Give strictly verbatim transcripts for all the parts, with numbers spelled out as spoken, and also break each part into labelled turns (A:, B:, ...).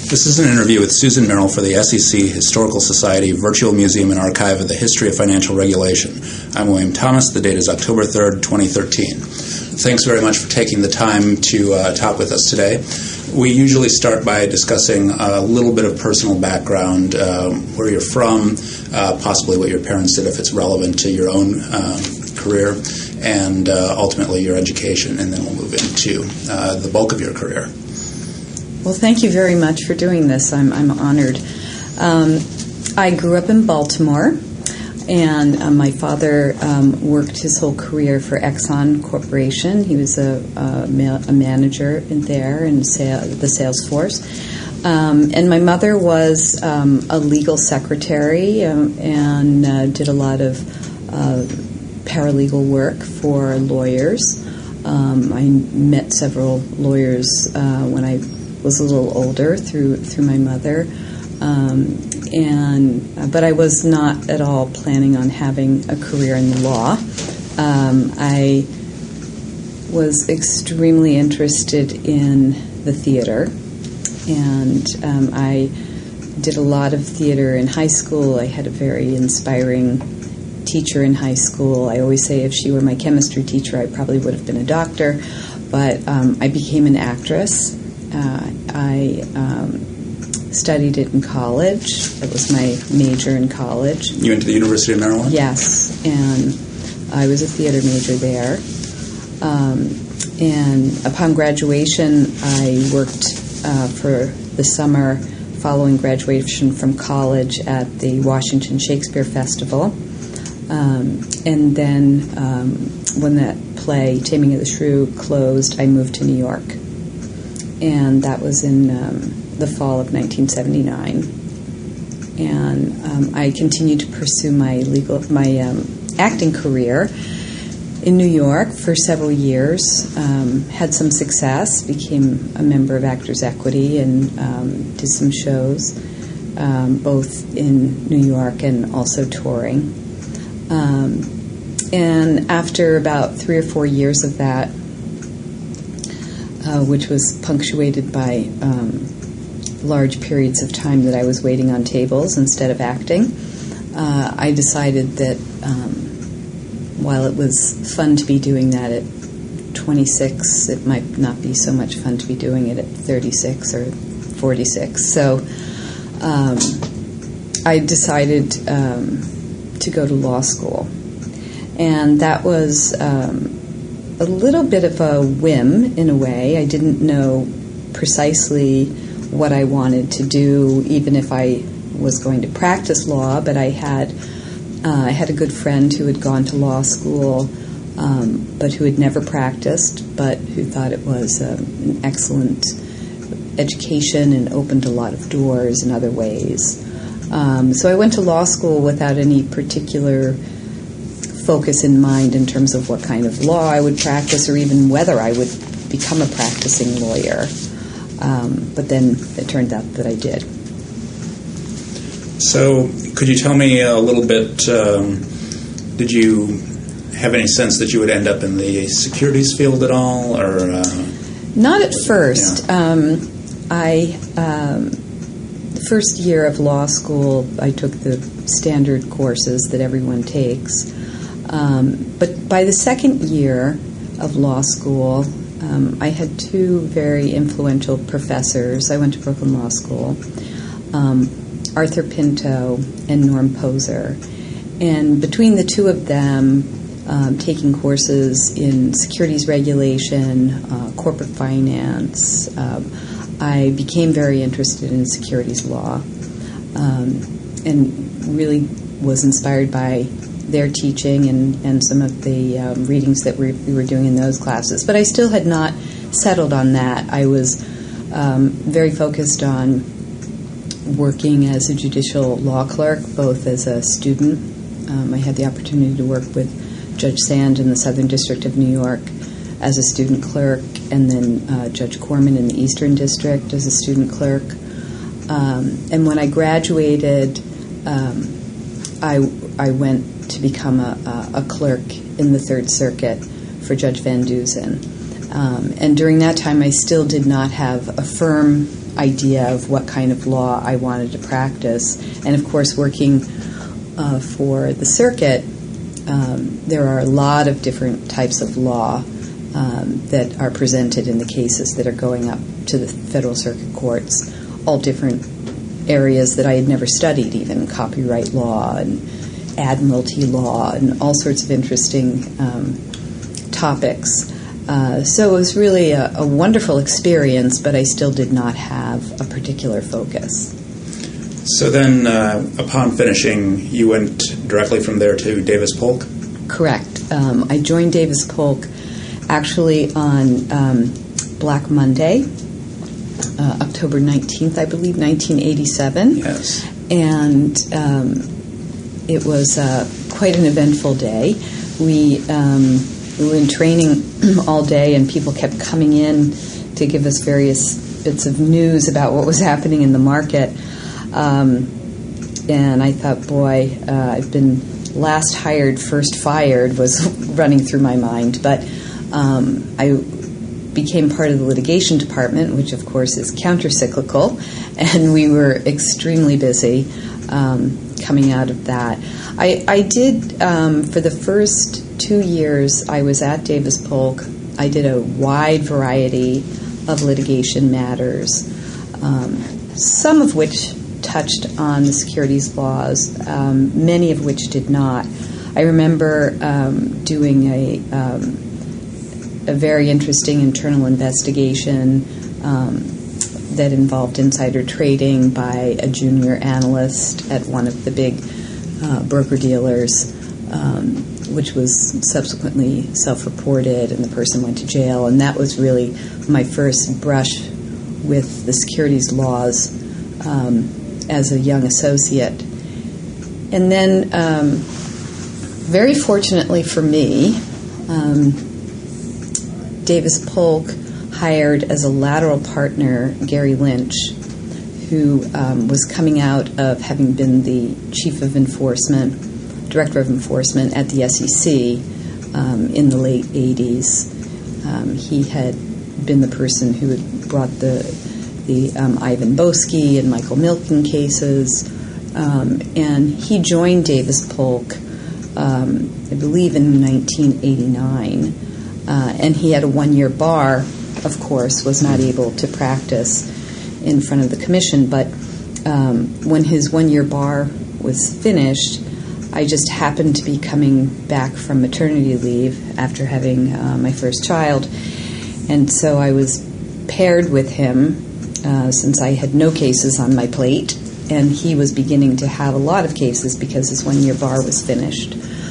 A: This is an interview with Susan Merrill for the S E C Historical Society Virtual Museum and Archive of the History of Financial Regulation. I'm William Thomas. The date is October third, twenty thirteen. Thanks very much for taking the time to uh, talk with us today. We usually start by discussing a little bit of personal background, uh, where you're from, uh, possibly what your parents did if it's relevant to your own uh, career, and uh, ultimately your education, and then we'll move into uh, the bulk of your career.
B: Well, thank you very much for doing this. I'm, I'm honored. Um, I grew up in Baltimore, and uh, my father um, worked his whole career for Exxon Corporation. He was a, a, ma- a manager in there in sale, the sales force. Um, and my mother was um, a legal secretary um, and uh, did a lot of uh, paralegal work for lawyers. Um, I met several lawyers uh, when I was a little older through through my mother, um, and uh, but I was not at all planning on having a career in the law. Um, I was extremely interested in the theater, and um, I did a lot of theater in high school. I had a very inspiring teacher in high school. I always say if she were my chemistry teacher, I probably would have been a doctor, but um, I became an actress. Uh, I um, studied it in college. That was my major in college.
A: You went to the University of Maryland?
B: Yes, and I was a theater major there. Um, and upon graduation, I worked uh, for the summer following graduation from college at the Washington Shakespeare Festival. Um, and then um, when that play, Taming of the Shrew, closed, I moved to New York. And that was in um, the fall of nineteen seventy-nine. And um, I continued to pursue my legal, my um, acting career in New York for several years. Um, had some success, became a member of Actors Equity, and um, did some shows, um, both in New York and also touring. Um, and after about three or four years of that, Uh, which was punctuated by um, large periods of time that I was waiting on tables instead of acting, uh, I decided that um, while it was fun to be doing that at twenty-six, it might not be so much fun to be doing it at thirty-six or forty-six. So um, I decided um, to go to law school. And that was Um, a little bit of a whim, in a way. I didn't know precisely what I wanted to do, even if I was going to practice law, but I had uh, I had a good friend who had gone to law school, um, but who had never practiced, but who thought it was um, an excellent education and opened a lot of doors in other ways. Um, so I went to law school without any particular focus in mind in terms of what kind of law I would practice or even whether I would become a practicing lawyer. Um, but then it turned out that I did.
A: So could you tell me a little bit, um, did you have any sense that you would end up in the securities field at all? Or uh,
B: Not at first.
A: Yeah.
B: Um, I um, the first year of law school, I took the standard courses that everyone takes. Um, but by the second year of law school, um, I had two very influential professors. I went to Brooklyn Law School, um, Arthur Pinto and Norm Poser. And between the two of them, um, taking courses in securities regulation, uh, corporate finance, um, I became very interested in securities law, um, and really was inspired by their teaching and, and some of the um, readings that we, we were doing in those classes. But I still had not settled on that. I was um, very focused on working as a judicial law clerk, both as a student. Um, I had the opportunity to work with Judge Sand in the Southern District of New York as a student clerk, and then uh, Judge Corman in the Eastern District as a student clerk. Um, and when I graduated, um, I, I went to become a, a, a clerk in the Third Circuit for Judge Van Dusen. Um, and during that time, I still did not have a firm idea of what kind of law I wanted to practice. And of course, working uh, for the circuit, um, there are a lot of different types of law um, that are presented in the cases that are going up to the federal circuit courts, all different areas that I had never studied, even copyright law and admiralty law and all sorts of interesting um, topics. Uh, so it was really a, a wonderful experience, but I still did not have a particular focus.
A: So then, uh, upon finishing, you went directly from there to Davis Polk?
B: Correct. Um, I joined Davis Polk actually on um, Black Monday, uh, October nineteenth, I believe, nineteen eighty-seven.
A: Yes.
B: And um, it was uh, quite an eventful day. We... Um, We were in training all day, and people kept coming in to give us various bits of news about what was happening in the market. Um, and I thought, boy, uh, I've been last hired, first fired was running through my mind. But um, I became part of the litigation department, which, of course, is counter-cyclical, and we were extremely busy um, coming out of that. I, I did, um, for the first two years I was at Davis Polk, I did a wide variety of litigation matters, um, some of which touched on the securities laws, um, many of which did not. I remember um, doing a, um, a very interesting internal investigation um, that involved insider trading by a junior analyst at one of the big uh, broker-dealers, um, which was subsequently self-reported, and the person went to jail. And that was really my first brush with the securities laws um, as a young associate. And then, um, very fortunately for me, um, Davis Polk hired as a lateral partner Gary Lynch, who um, was coming out of having been the chief of enforcement, Director of Enforcement at the S E C um, in the late eighties. Um, he had been the person who had brought the the um, Ivan Boesky and Michael Milken cases, um, and he joined Davis Polk, um, I believe, in nineteen eighty-nine, uh, and he had a one-year bar. Of course, was not able to practice in front of the commission, but um, when his one-year bar was finished, I just happened to be coming back from maternity leave after having uh, my first child, and so I was paired with him uh, since I had no cases on my plate, and he was beginning to have a lot of cases because his one-year bar was finished.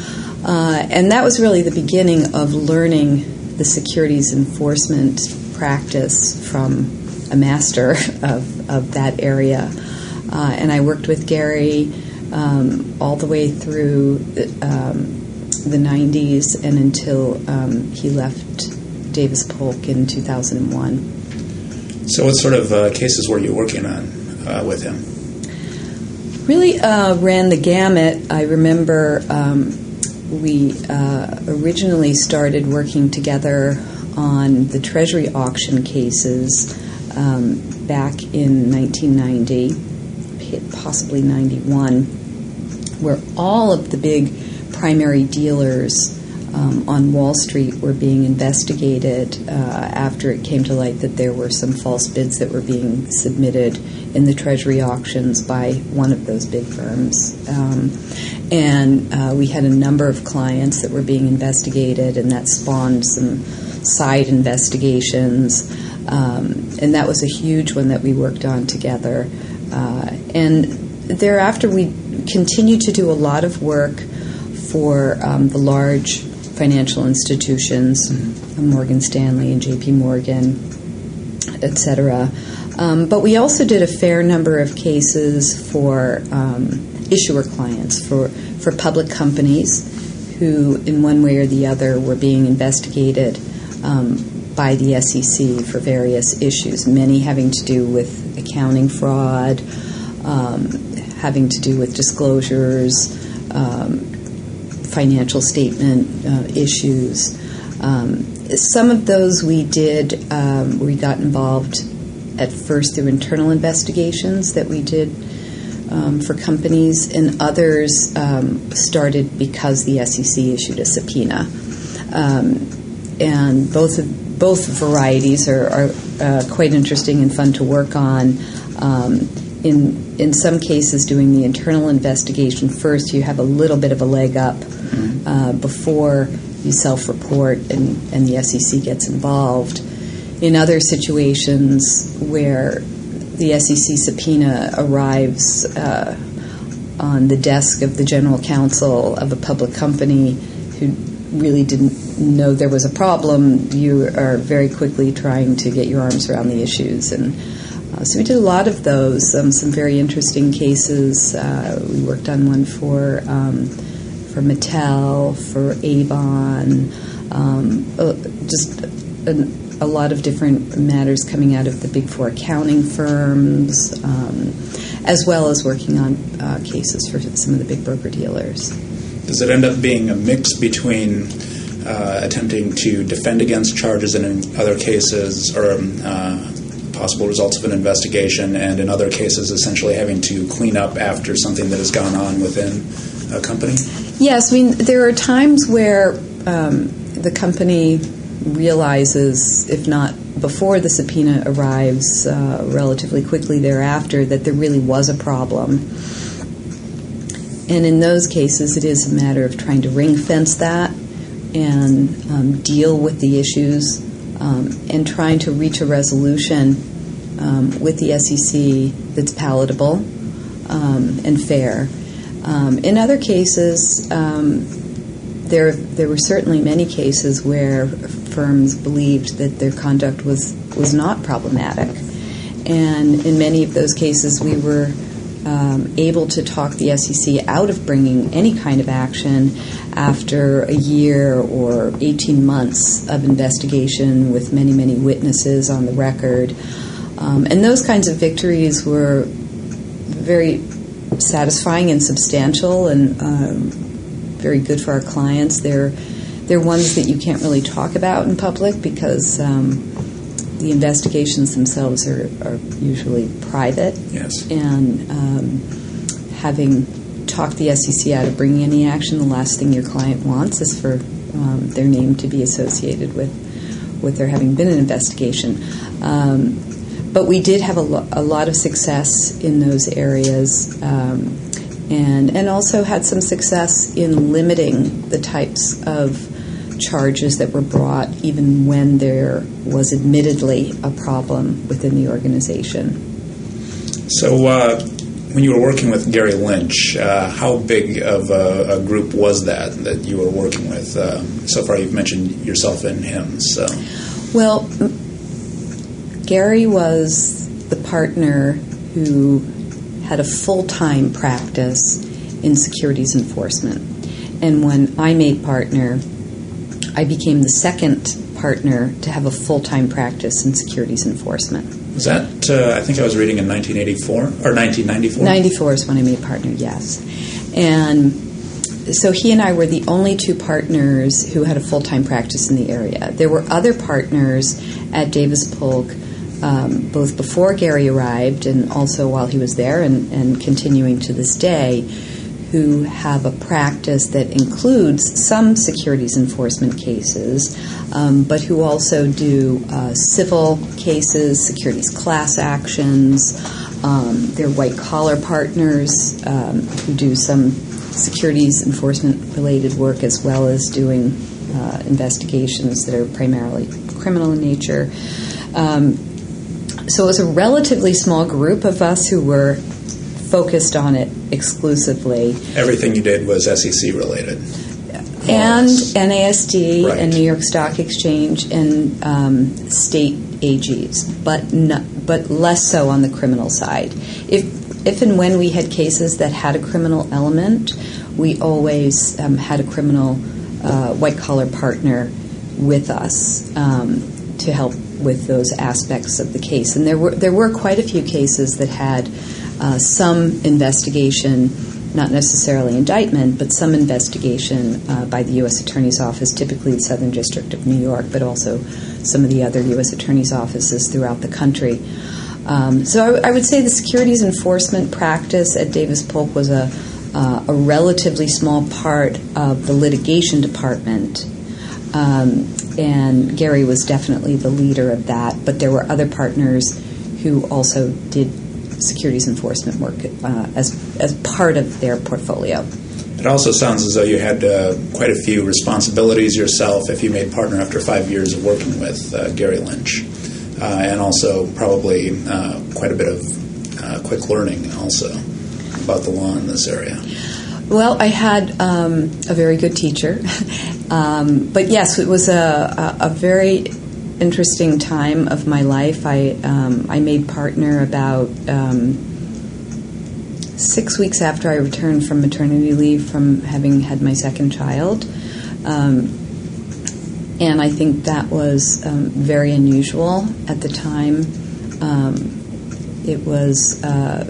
B: Uh, and that was really the beginning of learning the securities enforcement practice from a master of, of that area. Uh, and I worked with Gary Um, all the way through the, um, the nineties and until um, he left Davis Polk in two thousand one.
A: So what sort of uh, cases were you working on uh, with him?
B: Really uh, ran the gamut. I remember um, we uh, originally started working together on the Treasury auction cases um, back in nineteen ninety, possibly ninety-one, where all of the big primary dealers um, on Wall Street were being investigated uh, after it came to light that there were some false bids that were being submitted in the Treasury auctions by one of those big firms. Um, and uh, we had a number of clients that were being investigated, and that spawned some side investigations. Um, and that was a huge one that we worked on together. Uh, and thereafter, we continued to do a lot of work for um, the large financial institutions, mm-hmm. Morgan Stanley and J P Morgan, et cetera. Um, but we also did a fair number of cases for um, issuer clients, for, for public companies who, in one way or the other, were being investigated um, by the S E C for various issues, many having to do with accounting fraud, um, having to do with disclosures, um, financial statement uh, issues. Um, some of those we did, um, we got involved at first through internal investigations that we did um, for companies, and others um, started because the S E C issued a subpoena. Um, and both both varieties are, are uh, quite interesting and fun to work on. Um, in in some cases, doing the internal investigation first, you have a little bit of a leg up uh, before you self-report and, and the S E C gets involved. In other situations where the S E C subpoena arrives uh, on the desk of the general counsel of a public company who really didn't know there was a problem, you are very quickly trying to get your arms around the issues. And uh, so we did a lot of those, um, some very interesting cases. Uh, we worked on one for um, for Mattel, for Avon, um, uh, just a, a lot of different matters coming out of the big four accounting firms, um, as well as working on uh, cases for some of the big broker-dealers.
A: Does it end up being a mix between uh, attempting to defend against charges and in other cases, or uh, possible results of an investigation, and in other cases essentially having to clean up after something that has gone on within a company?
B: Yes, I mean, there are times where um, the company realizes, if not before the subpoena arrives, uh, relatively quickly thereafter, that there really was a problem. And in those cases, it is a matter of trying to ring-fence that and um, deal with the issues um, and trying to reach a resolution um, with the S E C that's palatable um, and fair. Um, in other cases, um, there there were certainly many cases where firms believed that their conduct was, was not problematic. And in many of those cases, we were um, able to talk the S E C out of bringing any kind of action after a year or eighteen months of investigation with many, many witnesses on the record. Um, and those kinds of victories were very satisfying and substantial and um, very good for our clients. They're they're ones that you can't really talk about in public because um, the investigations themselves are, are usually private.
A: Yes.
B: And um, having talked the S E C out of bringing any action, the last thing your client wants is for um, their name to be associated with with there having been an investigation. Um, But we did have a, lo- a lot of success in those areas um, and, and also had some success in limiting the types of charges that were brought even when there was admittedly a problem within the organization.
A: So uh, when you were working with Gary Lynch, uh, how big of a, a group was that that you were working with? Uh, so far you've mentioned yourself and him. So.
B: Well, Gary was the partner who had a full-time practice in securities enforcement. And when I made partner, I became the second partner to have a full-time practice in securities enforcement.
A: Was that, uh, I think I was reading in nineteen eighty-four, or nineteen ninety-four?
B: ninety-four is when I made partner, yes. And so he and I were the only two partners who had a full-time practice in the area. There were other partners at Davis Polk, Um, both before Gary arrived and also while he was there and, and continuing to this day, who have a practice that includes some securities enforcement cases, um, but who also do uh, civil cases, securities class actions. Um, they're white-collar partners um, who do some securities enforcement-related work as well as doing uh, investigations that are primarily criminal in nature. Um, So it was a relatively small group of us who were focused on it exclusively.
A: Everything you did was S E C related.
B: And N A S D
A: right.
B: and New York Stock Exchange and um, state A Gs, but no, but less so on the criminal side. If if and when we had cases that had a criminal element, we always um, had a criminal uh, white-collar partner with us um, to help with those aspects of the case. And there were there were quite a few cases that had uh, some investigation, not necessarily indictment, but some investigation uh, by the U S Attorney's Office, typically the Southern District of New York, but also some of the other U S Attorney's offices throughout the country. Um, so I, I would say the securities enforcement practice at Davis Polk was a, uh, a relatively small part of the litigation department. Um, and Gary was definitely the leader of that, but there were other partners who also did securities enforcement work uh, as as part of their portfolio.
A: It also sounds as though you had uh, quite a few responsibilities yourself if you made partner after five years of working with uh, Gary Lynch, uh, and also probably uh, quite a bit of uh, quick learning also about the law in this area.
B: Well, I had um, a very good teacher, um, but yes, it was a, a, a very interesting time of my life. I um, I made partner about um, six weeks after I returned from maternity leave from having had my second child, um, and I think that was um, very unusual at the time. Um, it was. Uh,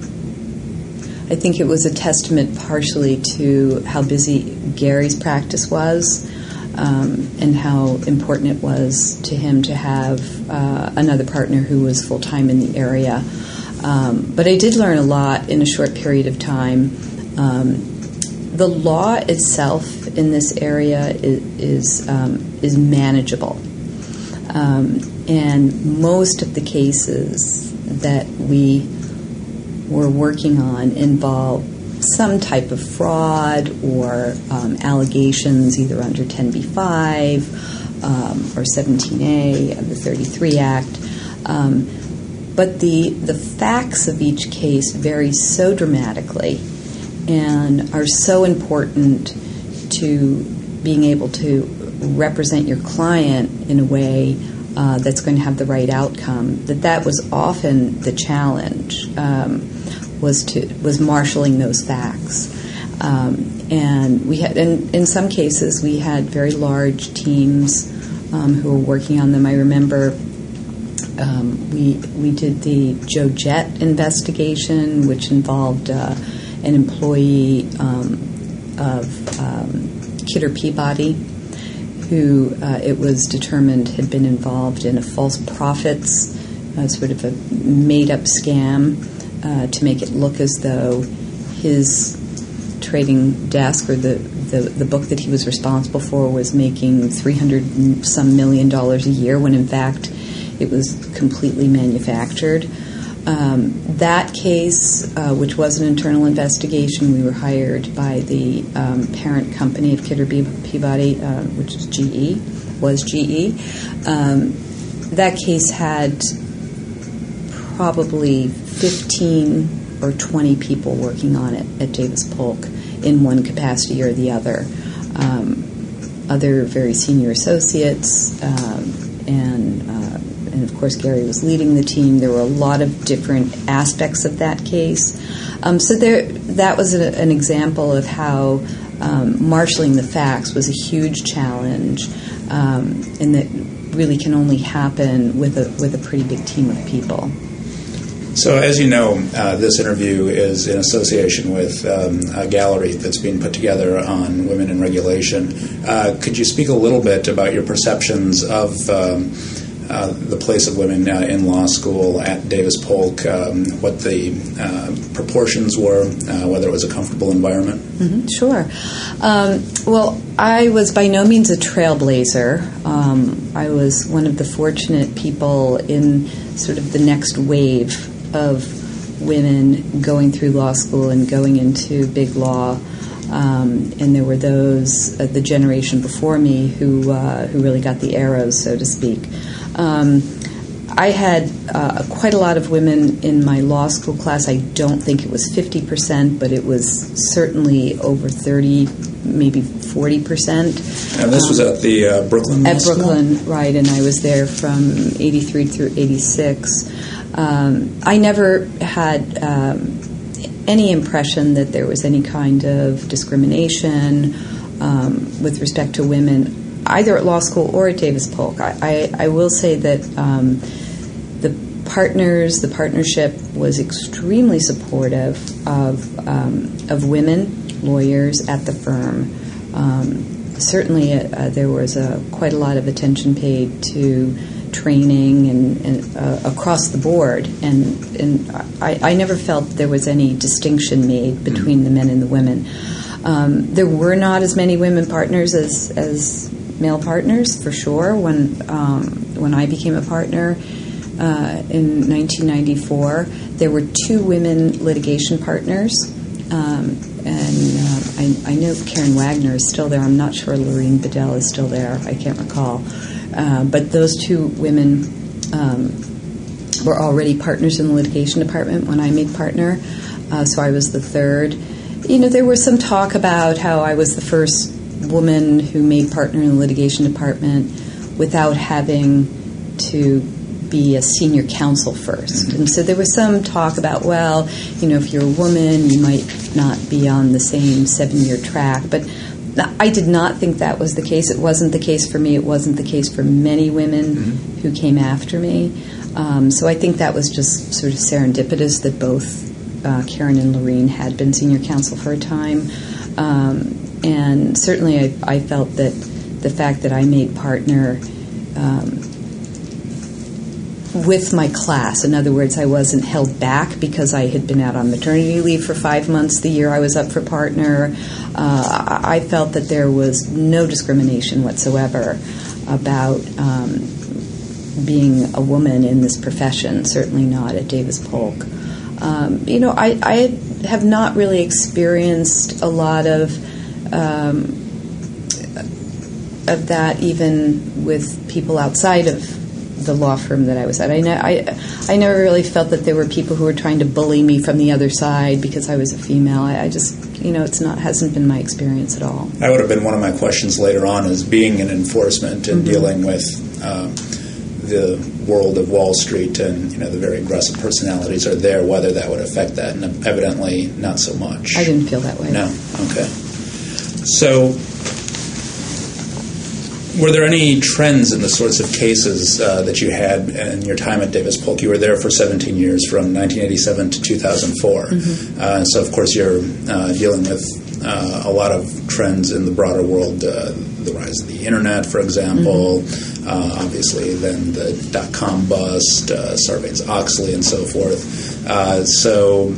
B: I think it was a testament partially to how busy Gary's practice was, um, and how important it was to him to have uh, another partner who was full-time in the area. Um, but I did learn a lot in a short period of time. Um, the law itself in this area is is, um, is manageable, um, and most of the cases that we we're working on involve some type of fraud or um, allegations either under ten B five um, or seventeen A of the thirty-three Act. Um, but the the facts of each case vary so dramatically and are so important to being able to represent your client in a way uh, that's going to have the right outcome, that that was often the challenge. Um, was to was marshaling those facts, um, and we had in, in some cases we had very large teams um, who were working on them. I remember um, we we did the Joe Jett investigation, which involved uh, an employee um, of um, Kidder Peabody, who uh, it was determined had been involved in a false profits, uh, sort of a made-up scam. Uh, to make it look as though his trading desk or the, the, the book that he was responsible for was making three hundred some million dollars a year, when in fact it was completely manufactured. Um, that case, uh, which was an internal investigation, we were hired by the um, parent company of Kidder Peabody, uh, which is G E, was G E. Um, that case had probably fifteen or twenty people working on it at Davis Polk in one capacity or the other. Um, other very senior associates, um, and uh, and of course Gary was leading the team. There were a lot of different aspects of that case. Um, so there, that was a, an example of how um, marshaling the facts was a huge challenge, um, and that really can only happen with a with a pretty big team of people.
A: So, as you know, uh, this interview is in association with um, a gallery that's being put together on women in regulation. Uh, could you speak a little bit about your perceptions of um, uh, the place of women uh, in law school at Davis Polk, um, what the uh, proportions were, uh, whether it was a comfortable environment?
B: Mm-hmm, sure. Um, well, I was by no means a trailblazer. Um, I was one of the fortunate people in sort of the next wave of women going through law school and going into big law, um, and there were those, uh, the generation before me, who uh, who really got the arrows, so to speak. Um, I had uh, quite a lot of women in my law school class. I don't think it was fifty percent, but it was certainly over thirty, maybe forty percent.
A: And this um, was at the uh, Brooklyn Law
B: At Brooklyn,
A: School?
B: Right, and I was there from eighty-three through eighty-six. Um, I never had um, any impression that there was any kind of discrimination um, with respect to women, either at law school or at Davis Polk. I, I, I will say that um, the partners, the partnership was extremely supportive of um, of women lawyers at the firm. Um, certainly, uh, there was a, quite a lot of attention paid to training and, and uh, across the board, and and I, I never felt there was any distinction made between the men and the women. Um, there were not as many women partners as as male partners, for sure. When um, when I became a partner uh, in nineteen ninety-four, there were two women litigation partners, um, and uh, I, I know Karen Wagner is still there. I'm not sure Lorene Bedell is still there. I can't recall. Uh, but those two women um, were already partners in the litigation department when I made partner, uh, so I was the third. You know, there was some talk about how I was the first woman who made partner in the litigation department without having to be a senior counsel first. And so there was some talk about, well, you know, if you're a woman, you might not be on the same seven-year track. But I did not think that was the case. It wasn't the case for me. It wasn't the case for many women mm-hmm. who came after me. Um, so I think that was just sort of serendipitous that both uh, Karen and Lorene had been senior counsel for a time. Um, and certainly I, I felt that the fact that I made partner um, with my class, in other words, I wasn't held back because I had been out on maternity leave for five months the year I was up for partner. Uh, I felt that there was no discrimination whatsoever about um, being a woman in this profession, certainly not at Davis Polk. Um, you know, I, I have not really experienced a lot of um, of that even with people outside of the law firm that I was at. I, ne- I, I never really felt that there were people who were trying to bully me from the other side because I was a female. I, I just, you know, it's not hasn't been my experience at all.
A: That would have been one of my questions later on, is being in enforcement and mm-hmm. dealing with um, the world of Wall Street and, you know, the very aggressive personalities are there, whether that would affect that, and evidently not so much.
B: I didn't feel that way.
A: No. Okay. So, were there any trends in the sorts of cases uh, that you had in your time at Davis Polk? You were there for seventeen years, from nineteen eighty-seven to two thousand four. Mm-hmm. Uh, so, of course, you're uh, dealing with uh, a lot of trends in the broader world, uh, the rise of the Internet, for example, mm-hmm. uh, obviously then the dot-com bust, uh, Sarbanes-Oxley, and so forth. Uh, so,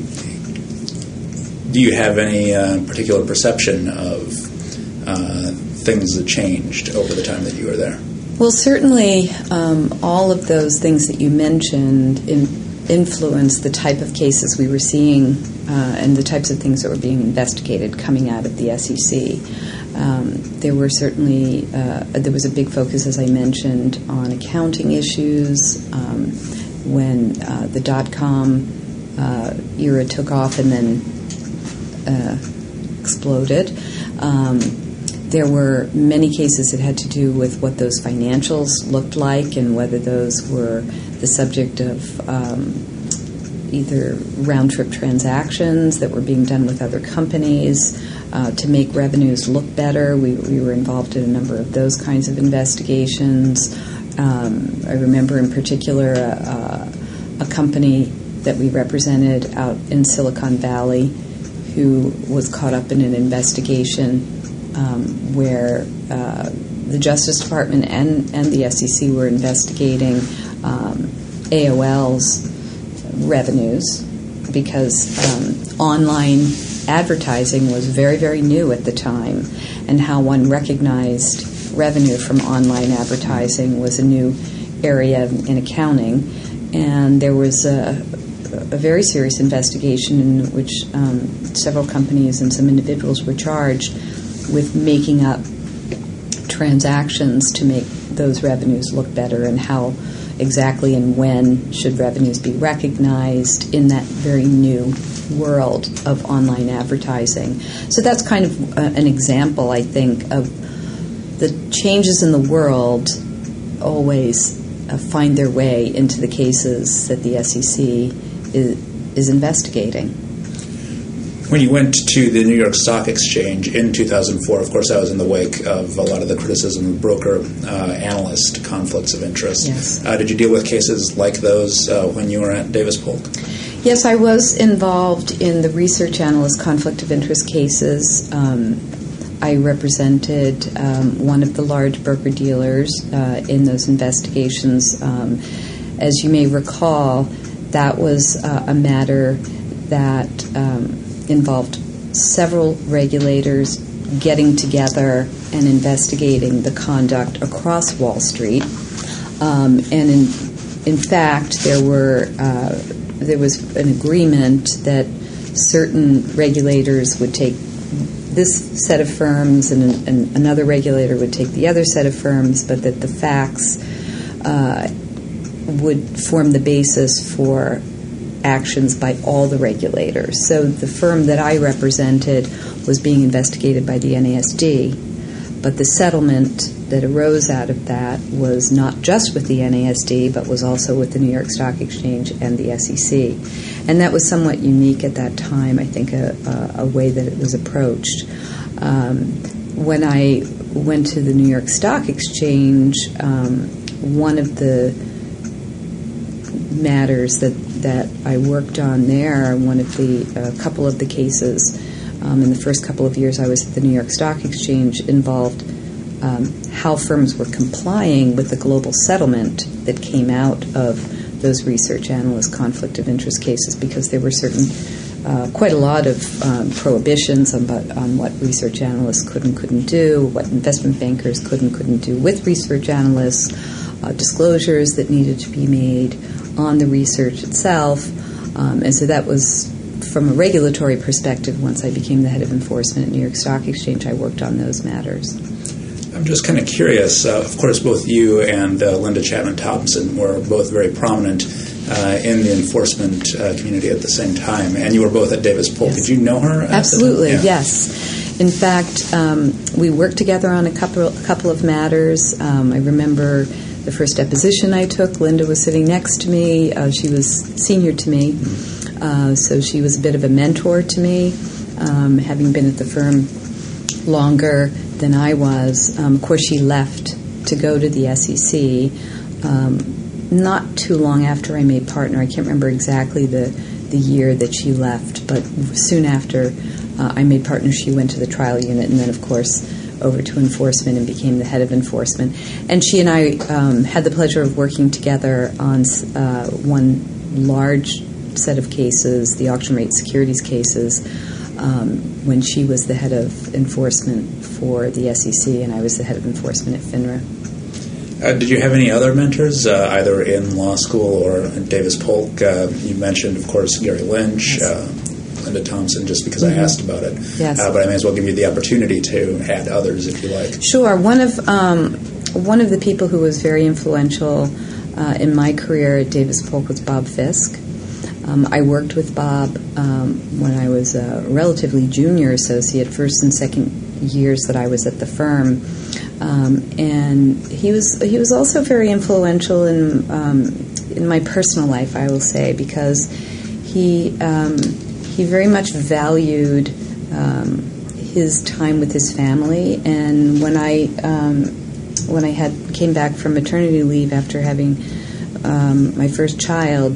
A: do you have any uh, particular perception of uh, things that changed over the time that you were there?
B: Well, certainly um, all of those things that you mentioned in, influenced the type of cases we were seeing uh, and the types of things that were being investigated coming out of the S E C. Um, there were certainly, uh, there was a big focus, as I mentioned, on accounting issues um, when uh, the dot-com uh, era took off and then uh, exploded. Um, There were many cases that had to do with what those financials looked like and whether those were the subject of um, either round-trip transactions that were being done with other companies uh, to make revenues look better. We, we were involved in a number of those kinds of investigations. Um, I remember in particular a, a company that we represented out in Silicon Valley who was caught up in an investigation Um, where uh, the Justice Department and, and the S E C were investigating um, A O L's revenues because um, online advertising was very, very new at the time, and how one recognized revenue from online advertising was a new area in accounting. And there was a, a very serious investigation in which um, several companies and some individuals were charged with making up transactions to make those revenues look better, and how exactly and when should revenues be recognized in that very new world of online advertising. So that's kind of uh, an example, I think, of the changes in the world always uh, find their way into the cases that the S E C is, is investigating.
A: When you went to the New York Stock Exchange in two thousand four, of course, that was in the wake of a lot of the criticism of broker-analyst uh, conflicts of interest.
B: Yes.
A: Uh, did you deal with cases like those uh, when you were at Davis Polk?
B: Yes, I was involved in the research analyst conflict of interest cases. Um, I represented um, one of the large broker-dealers uh, in those investigations. Um, as you may recall, that was uh, a matter that um, involved several regulators getting together and investigating the conduct across Wall Street. Um, and in, in fact, there were uh, there was an agreement that certain regulators would take this set of firms and, and another regulator would take the other set of firms, but that the facts uh, would form the basis for actions by all the regulators. So the firm that I represented was being investigated by the N A S D, but the settlement that arose out of that was not just with the N A S D, but was also with the New York Stock Exchange and the S E C. And that was somewhat unique at that time, I think, a, a, a way that it was approached. Um, when I went to the New York Stock Exchange, um, one of the matters that, that I worked on there, one of the a couple of the cases um, in the first couple of years I was at the New York Stock Exchange involved um, how firms were complying with the global settlement that came out of those research analyst conflict of interest cases, because there were certain, uh, quite a lot of um, prohibitions on, on what research analysts could and couldn't do, what investment bankers could and couldn't do with research analysts, uh, disclosures that needed to be made on the research itself. Um, and so that was, from a regulatory perspective, once I became the head of enforcement at New York Stock Exchange, I worked on those matters.
A: I'm just kind of curious. Uh, of course, both you and uh, Linda Chapman Thompson were both very prominent uh, in the enforcement uh, community at the same time, and you were both at Davis Polk.
B: Yes.
A: Did you know her?
B: Absolutely,
A: yeah.
B: yes. In fact, um, we worked together on a couple, a couple of matters. Um, I remember the first deposition I took, Linda was sitting next to me. Uh, she was senior to me, uh, so she was a bit of a mentor to me, um, having been at the firm longer than I was. Um, of course, she left to go to the S E C um, not too long after I made partner. I can't remember exactly the, the year that she left, but soon after uh, I made partner, she went to the trial unit, and then, of course, over to enforcement and became the head of enforcement. And she and I um, had the pleasure of working together on uh, one large set of cases, the auction rate securities cases, um, when she was the head of enforcement for the S E C and I was the head of enforcement at FINRA.
A: Uh, did you have any other mentors, uh, either in law school or at Davis Polk? Uh, you mentioned, of course, Gary Lynch, yes. uh, Linda Thompson, just because mm-hmm. I asked about it.
B: Yes.
A: Uh, but I may as well give you the opportunity to add others if you like.
B: Sure. One of um, one of the people who was very influential uh, in my career at Davis Polk was Bob Fisk. Um, I worked with Bob um, when I was a relatively junior associate, first and second years that I was at the firm. Um, and he was he was also very influential in um, in my personal life, I will say, because he um, he very much valued um, his time with his family. And when I um, when I had came back from maternity leave after having um, my first child,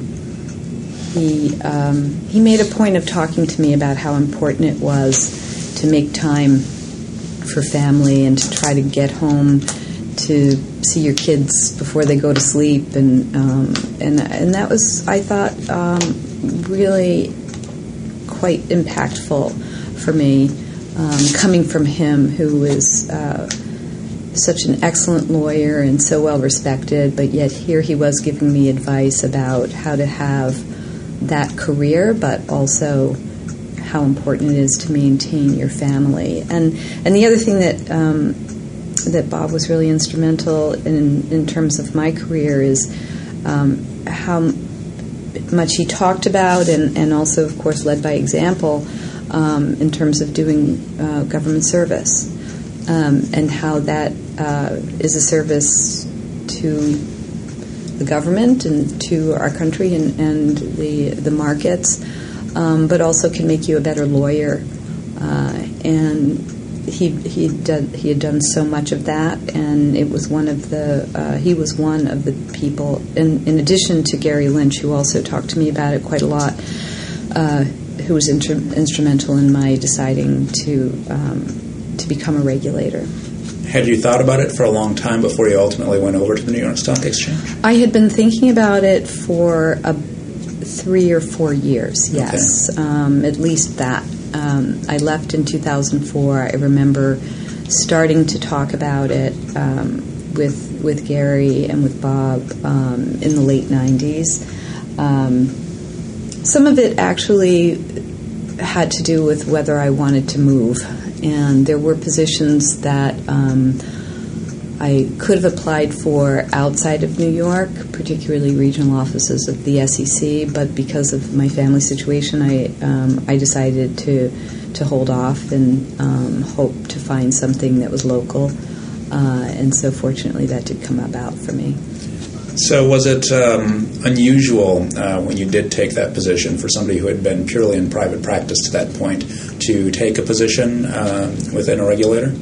B: he um, he made a point of talking to me about how important it was to make time for family and to try to get home to see your kids before they go to sleep, and um, and and that was, I thought, um, really quite impactful for me, um, coming from him, who is uh, such an excellent lawyer and so well respected, but yet here he was giving me advice about how to have that career, but also how important it is to maintain your family. And and the other thing that um, that Bob was really instrumental in in terms of my career is um, how much he talked about and, and also, of course, led by example um, in terms of doing uh, government service, um, and how that uh, is a service to the government and to our country and, and the the markets. Um, but also can make you a better lawyer, uh, and he he did, he had done so much of that, and it was one of the uh, he was one of the people, in, in addition to Gary Lynch, who also talked to me about it quite a lot, uh, who was inter- instrumental in my deciding to um, to become a regulator.
A: Had you thought about it for a long time before you ultimately went over to the New York Stock Exchange?
B: I had been thinking about it for a, three or four years, yes, okay. um, at least that. Um, I left in two thousand four. I remember starting to talk about it um, with with Gary and with Bob um, in the late nineties. Um, some of it actually had to do with whether I wanted to move, and there were positions that um, I could have applied for outside of New York, particularly regional offices of the S E C, but because of my family situation, I um, I decided to to hold off and um, hope to find something that was local, uh, and so fortunately that did come about for me.
A: So was it um, unusual uh, when you did take that position for somebody who had been purely in private practice to that point to take a position uh, within a regulator?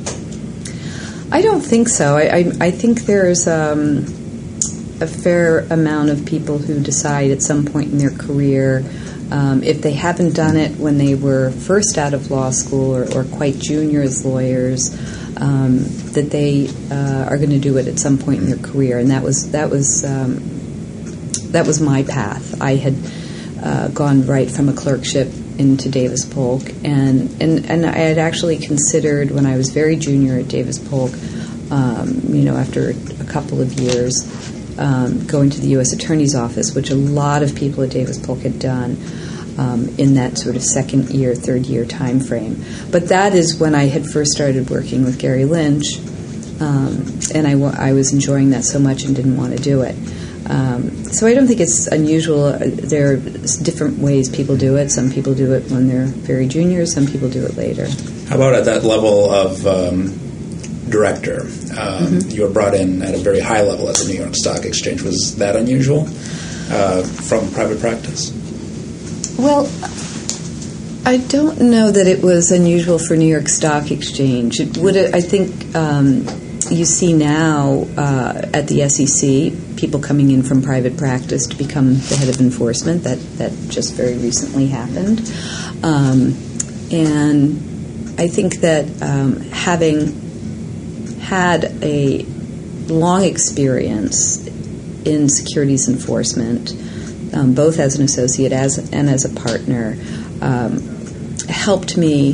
B: I don't think so. I, I, I think there's um, a fair amount of people who decide at some point in their career, um, if they haven't done it when they were first out of law school or, or quite junior as lawyers, um, that they uh, are going to do it at some point in their career. And that was that was um, that was my path. I had uh, gone right from a clerkship into Davis Polk, and, and, and I had actually considered when I was very junior at Davis Polk, um, you know, after a couple of years, um, going to the U S Attorney's Office, which a lot of people at Davis Polk had done um, in that sort of second year, third year time frame. But that is when I had first started working with Gary Lynch, um, and I, w- I was enjoying that so much and didn't want to do it. Um, so I don't think it's unusual. There are different ways people do it. Some people do it when they're very junior. Some people do it later.
A: How about at that level of um, director? Um, mm-hmm. You were brought in at a very high level at the New York Stock Exchange. Was that unusual uh, from private practice?
B: Well, I don't know that it was unusual for New York Stock Exchange. It would. I think um, you see now uh, at the S E C people coming in from private practice to become the head of enforcement. That that just very recently happened, um, and I think that um, having had a long experience in securities enforcement, um, both as an associate as and as a partner, um, helped me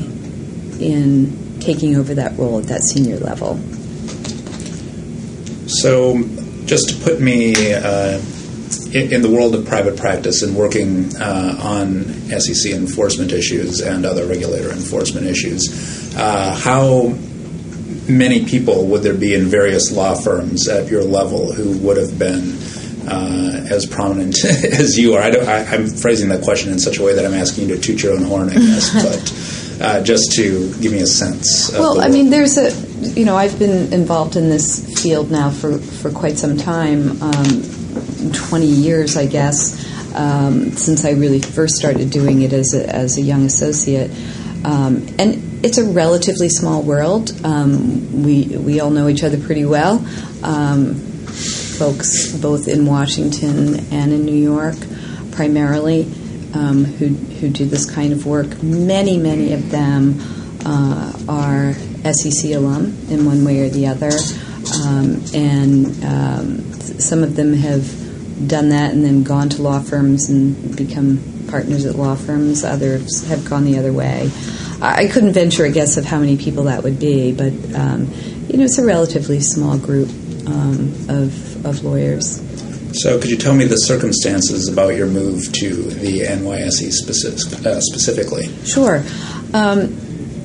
B: in taking over that role at that senior level.
A: So, just to put me uh, in, in the world of private practice and working uh, on S E C enforcement issues and other regulator enforcement issues, uh, how many people would there be in various law firms at your level who would have been uh, as prominent as you are? I don't, I, I'm phrasing that question in such a way that I'm asking you to toot your own horn, I guess, but uh, just to give me a sense. Of
B: well,
A: the
B: I mean, there's a, you know, I've been involved in this field now for, for quite some time, um, twenty years, I guess, um, since I really first started doing it as a, as a young associate. Um, and it's a relatively small world. Um, we we all know each other pretty well. Um, folks both in Washington and in New York, primarily, um, who who do this kind of work. Many many of them uh, are S E C alum in one way or the other, um, and um, some of them have done that and then gone to law firms and become partners at law firms. Others have gone the other way. I couldn't venture a guess of how many people that would be, but um, you know, it's a relatively small group um, of of lawyers.
A: So, could you tell me the circumstances about your move to the N Y S E specific, uh, specifically?
B: Sure. Um,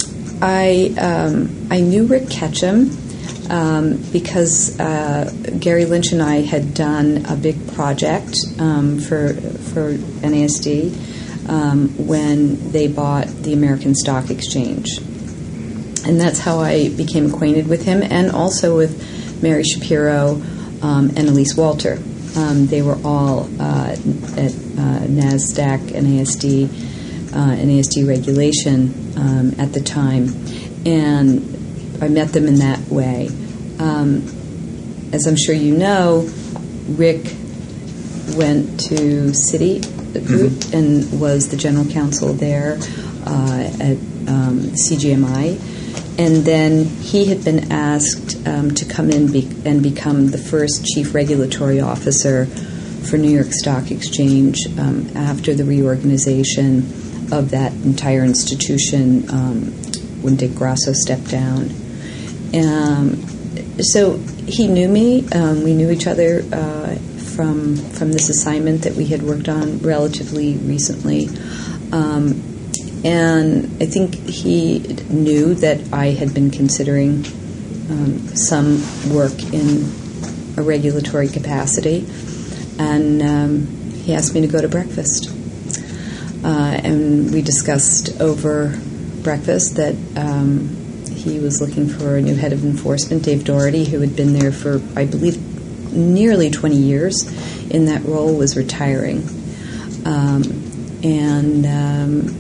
B: I um, I knew Rick Ketchum um, because uh, Gary Lynch and I had done a big project um, for for N A S D. Um, when they bought the American Stock Exchange. And that's how I became acquainted with him, and also with Mary Shapiro um, and Elise Walter. Um, they were all uh, at uh, NASDAQ, N A S D, uh, N A S D regulation um, at the time. And I met them in that way. Um, as I'm sure you know, Rick went to Citi Group mm-hmm. and was the general counsel there uh, at um, C G M I, and then he had been asked um, to come in be- and become the first chief regulatory officer for New York Stock Exchange um, after the reorganization of that entire institution um, when Dick Grasso stepped down. Um, so he knew me. Um, we knew each other uh, from from this assignment that we had worked on relatively recently. Um, and I think he knew that I had been considering um, some work in a regulatory capacity. And um, he asked me to go to breakfast. Uh, and we discussed over breakfast that um, he was looking for a new head of enforcement, Dave Doherty, who had been there for, I believe, nearly twenty years in that role, was retiring. Um, and um,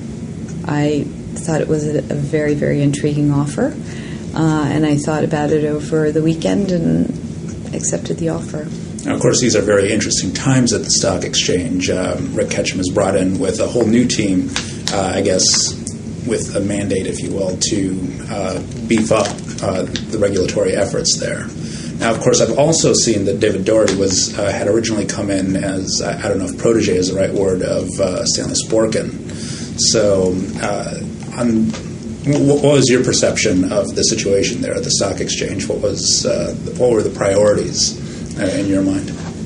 B: I thought it was a, a very, very intriguing offer. Uh, and I thought about it over the weekend and accepted the offer.
A: Now, of course, these are very interesting times at the stock exchange. Um, Rick Ketchum is brought in with a whole new team, uh, I guess, with a mandate, if you will, to uh, beef up uh, the regulatory efforts there. Now, of course, I've also seen that David Doherty was uh, had originally come in as, I don't know if protege is the right word, of uh, Stanley Sporkin. So, uh, on, what was your perception of the situation there at the stock exchange? What was uh, what were the priorities uh, in your mind?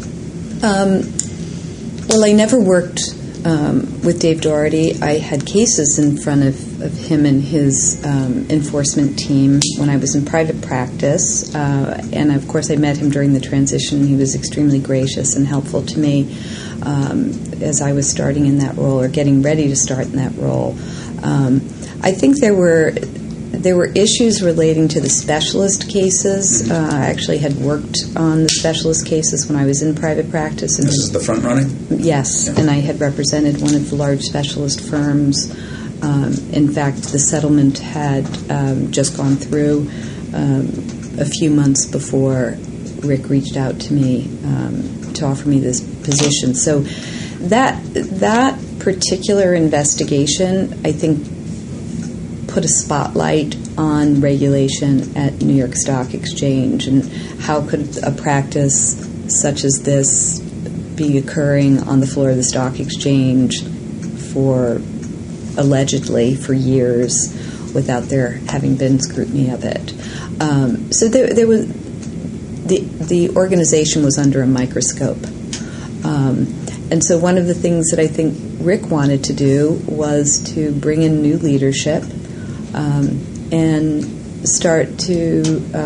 B: Um, well, I never worked um, with Dave Doherty. I had cases in front of, of him and his um, enforcement team when I was in private practice. Uh, and, of course, I met him during the transition. He was extremely gracious and helpful to me um, as I was starting in that role or getting ready to start in that role. Um, I think there were there were issues relating to the specialist cases. Mm-hmm. Uh, I actually had worked on the specialist cases when I was in private practice. And
A: this is the front running?
B: Yes, yeah. And I had represented one of the large specialist firms. Um, in fact, the settlement had um, just gone through um, a few months before Rick reached out to me um, to offer me this position. So that that particular investigation, I think, put a spotlight on regulation at New York Stock Exchange and how could a practice such as this be occurring on the floor of the stock exchange for allegedly for years without there having been scrutiny of it. Um, so there, there was the the organization was under a microscope. Um, and so one of the things that I think Rick wanted to do was to bring in new leadership um, and start to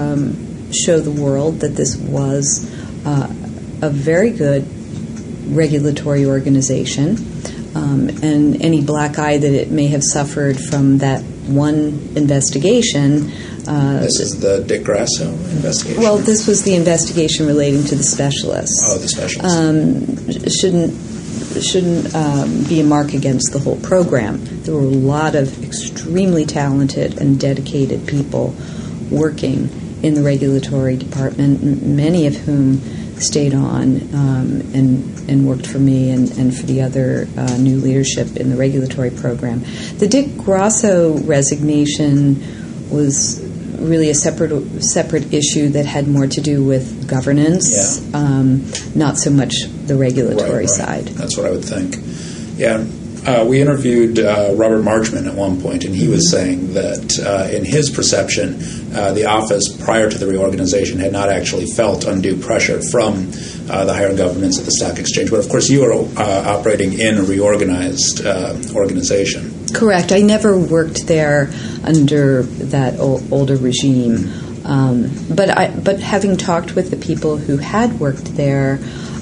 B: um, show the world that this was uh, a very good regulatory organization, um, and any black eye that it may have suffered from that one investigation. Uh,
A: this is the Dick Grasso investigation?
B: Well, this was the investigation relating to the specialists.
A: Oh, the specialists.
B: Um, shouldn't shouldn't um, be a mark against the whole program. There were a lot of extremely talented and dedicated people working in the regulatory department, many of whom stayed on um, and and worked for me and, and for the other uh, new leadership in the regulatory program. The Dick Grasso resignation was really a separate separate issue that had more to do with governance,
A: yeah.
B: um, not so much the regulatory
A: right, right.
B: side.
A: That's what I would think. Yeah. Uh, we interviewed uh, Robert Marchman at one point, and he mm-hmm. was saying that uh, in his perception, uh, the office prior to the reorganization had not actually felt undue pressure from uh, the higher governance at the stock exchange. But, of course, you are uh, operating in a reorganized uh, organization.
B: Correct. I never worked there under that old, older regime. Mm-hmm. Um, but I, but having talked with the people who had worked there,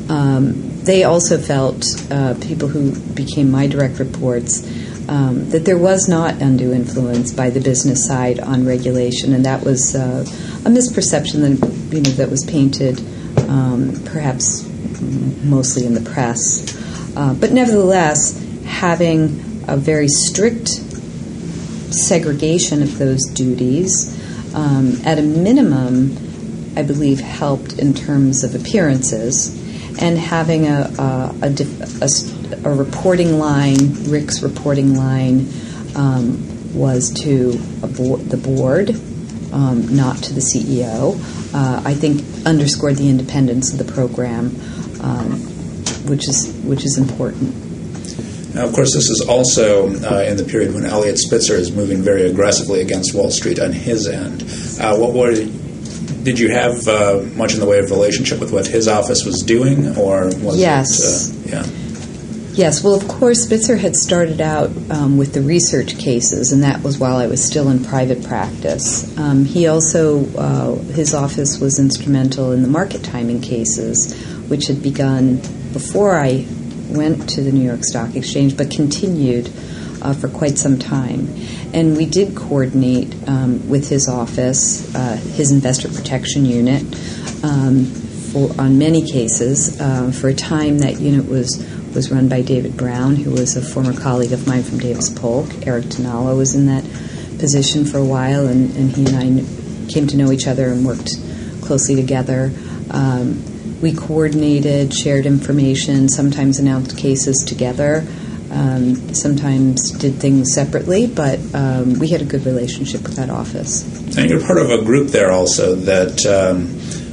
B: um, they also felt, uh, people who became my direct reports, um, that there was not undue influence by the business side on regulation, and that was uh, a misperception that you know that was painted, um, perhaps mostly in the press. Uh, but nevertheless, having a very strict segregation of those duties, um, at a minimum, I believe helped in terms of appearances. And having a a, a, a a reporting line, Rick's reporting line, um, was to a bo- the board, um, not to the C E O. Uh, I think underscored the independence of the program, um, which is which is important.
A: Now, of course, this is also uh, in the period when Eliot Spitzer is moving very aggressively against Wall Street on his end. Uh, what were Did you have uh, much in the way of relationship with what his office was doing, or was
B: yes.
A: it? Uh, yeah.
B: Yes. Well, of course, Spitzer had started out um, with the research cases, and that was while I was still in private practice. Um, he also, uh, his office was instrumental in the market timing cases, which had begun before I went to the New York Stock Exchange, but continued uh, for quite some time. And we did coordinate um, with his office, uh, his investor protection unit, um, for, on many cases. Uh, for a time, that unit was, was run by David Brown, who was a former colleague of mine from Davis Polk. Eric Tanalo was in that position for a while, and, and he and I kn- came to know each other and worked closely together. Um, we coordinated, shared information, sometimes announced cases together. Um, sometimes did things separately, but um, we had a good relationship with that office.
A: And you're part of a group there also that um,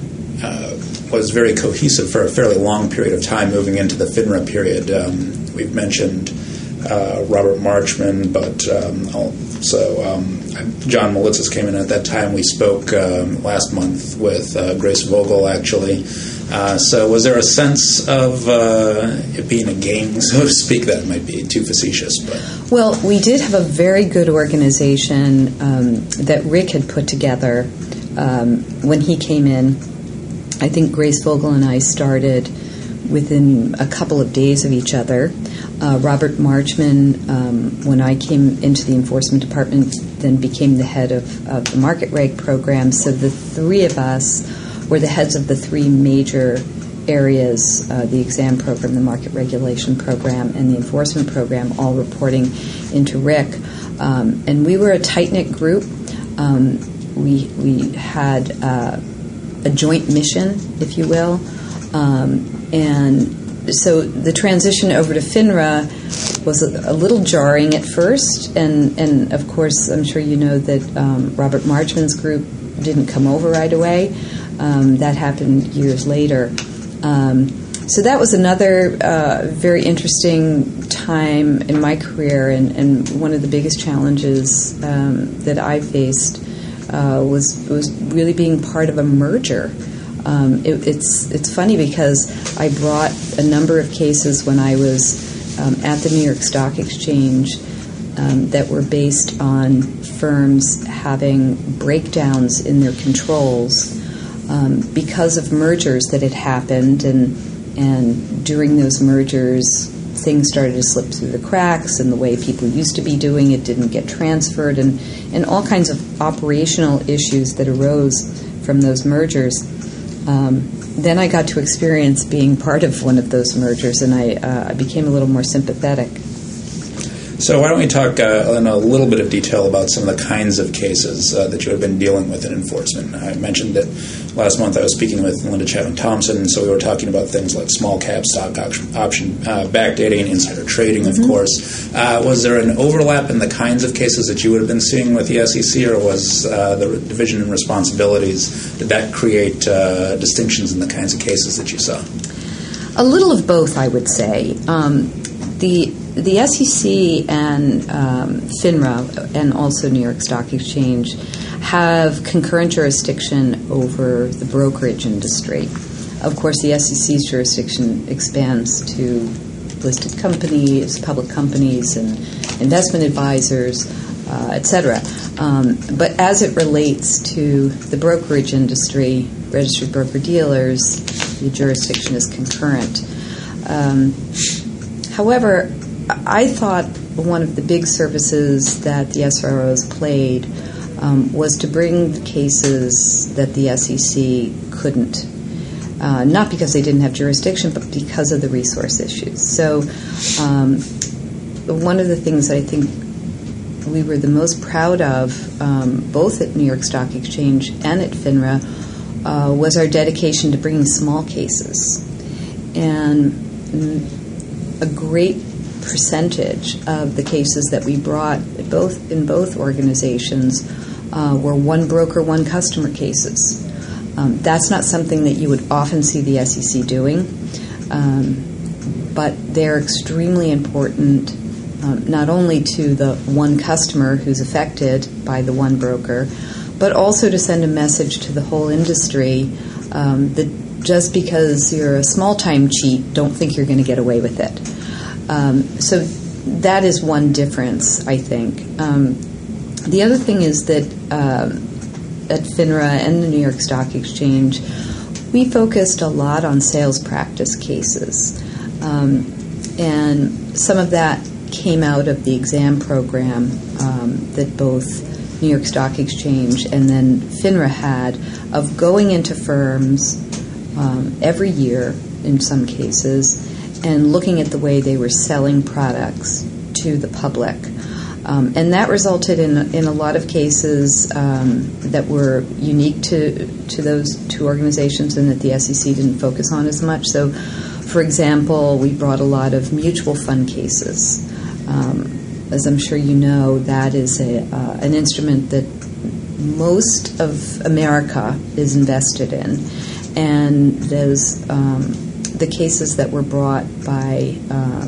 A: uh, was very cohesive for a fairly long period of time, moving into the FINRA period. Um, we've mentioned uh, Robert Marchman, but um, also um, John Malitzis came in at that time. We spoke um, last month with uh, Grace Vogel, actually. Uh, so was there a sense of uh, it being a gang, so to speak? That might be too facetious. But
B: Well, we did have a very good organization um, that Rick had put together um, when he came in. I think Grace Vogel and I started within a couple of days of each other. Uh, Robert Marchman, um, when I came into the enforcement department, then became the head of, of the market reg program. So the three of us were the heads of the three major areas, uh, the exam program, the market regulation program, and the enforcement program, all reporting into Rick. Um, and we were a tight-knit group. Um, we, we had uh, a joint mission, if you will. Um, and so the transition over to FINRA was a, a little jarring at first. And, and, of course, I'm sure you know that um, Robert Marchman's group didn't come over right away. Um, that happened years later. Um, so that was another uh, very interesting time in my career, and, and one of the biggest challenges um, that I faced uh, was was really being part of a merger. Um, it, it's it's funny because I brought a number of cases when I was um, at the New York Stock Exchange um, that were based on firms having breakdowns in their controls Um, because of mergers that had happened, and and during those mergers, things started to slip through the cracks, and the way people used to be doing it didn't get transferred, and, and all kinds of operational issues that arose from those mergers. Um, then I got to experience being part of one of those mergers, and I, uh, I became a little more sympathetic.
A: So why don't we talk uh, in a little bit of detail about some of the kinds of cases uh, that you have been dealing with in enforcement. I mentioned that last month I was speaking with Linda Chapman Thompson, and so we were talking about things like small cap stock option, option uh, backdating, insider trading, of mm-hmm. course. Uh, was there an overlap in the kinds of cases that you would have been seeing with the S E C, or was uh, the division in responsibilities, did that create uh, distinctions in the kinds of cases that you saw?
B: A little of both, I would say. Um, the The S E C and um, FINRA, and also New York Stock Exchange, have concurrent jurisdiction over the brokerage industry. Of course, the S E C's jurisdiction expands to listed companies, public companies, and investment advisors, uh, et cetera. Um, but as it relates to the brokerage industry, registered broker-dealers, the jurisdiction is concurrent. Um, however, I thought one of the big services that the S R Os played um, was to bring the cases that the S E C couldn't, uh, not because they didn't have jurisdiction, but because of the resource issues. So um, one of the things I think we were the most proud of, um, both at New York Stock Exchange and at FINRA, uh, was our dedication to bringing small cases. And a great percentage of the cases that we brought both in both organizations uh, were one broker, one customer cases. Um, that's not something that you would often see the S E C doing, um, but they're extremely important, um, not only to the one customer who's affected by the one broker, but also to send a message to the whole industry um, that just because you're a small-time cheat, don't think you're going to get away with it. Um, so that is one difference, I think. Um, the other thing is that um, at FINRA and the New York Stock Exchange, we focused a lot on sales practice cases. Um, and some of that came out of the exam program um, that both New York Stock Exchange and then FINRA had of going into firms um, every year in some cases and looking at the way they were selling products to the public. Um, and that resulted in in a lot of cases um, that were unique to to those two organizations and that the S E C didn't focus on as much. So, for example, we brought a lot of mutual fund cases. Um, as I'm sure you know, that is a uh, an instrument that most of America is invested in, and those um, the cases that were brought by um,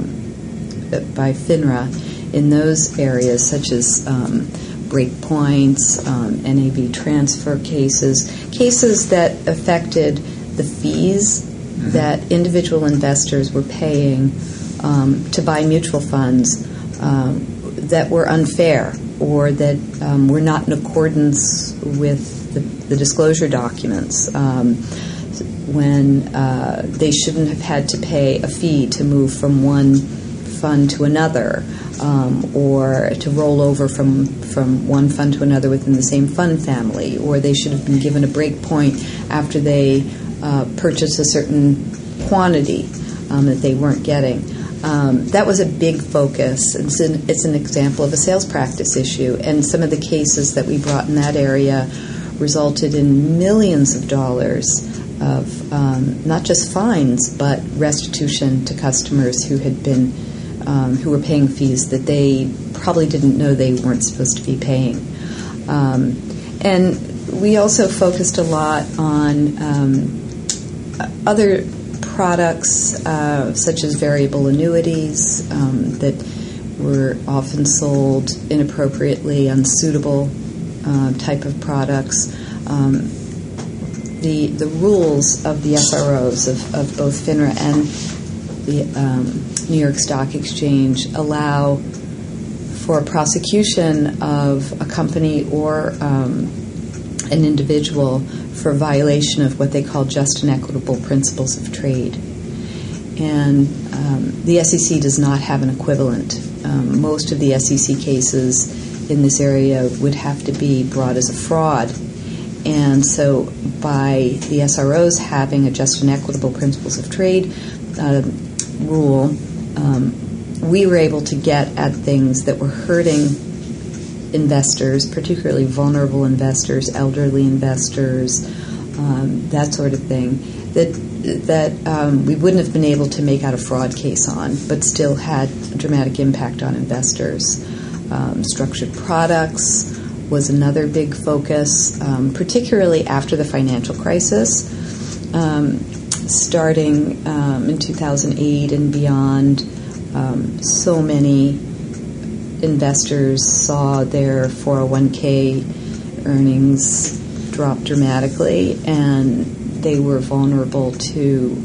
B: by FINRA in those areas, such as um, breakpoints, um, N A V transfer cases, cases that affected the fees mm-hmm. that individual investors were paying um, to buy mutual funds um, that were unfair or that um, were not in accordance with the, the disclosure documents. Um, when uh, they shouldn't have had to pay a fee to move from one fund to another, um, or to roll over from, from one fund to another within the same fund family, or they should have been given a break point after they uh, purchased a certain quantity um, that they weren't getting. Um, that was a big focus. It's an, it's an example of a sales practice issue, and some of the cases that we brought in that area resulted in millions of dollars of um, not just fines, but restitution to customers who had been um, who were paying fees that they probably didn't know they weren't supposed to be paying. Um, and we also focused a lot on um, other products uh, such as variable annuities um, that were often sold inappropriately, unsuitable uh, type of products. Um, the the rules of the S R Os of, of both FINRA and the um, New York Stock Exchange allow for prosecution of a company or um, an individual for violation of what they call just and equitable principles of trade. And um, the S E C does not have an equivalent. Um, most of the S E C cases in this area would have to be brought as a fraud. And so by the S R Os having a just and equitable principles of trade uh, rule, um, we were able to get at things that were hurting investors, particularly vulnerable investors, elderly investors, um, that sort of thing, that that um, we wouldn't have been able to make out a fraud case on, but still had a dramatic impact on investors. Um, structured products was another big focus, um, particularly after the financial crisis. Um, starting um, in two thousand eight and beyond, um, so many investors saw their four oh one k earnings drop dramatically, and they were vulnerable to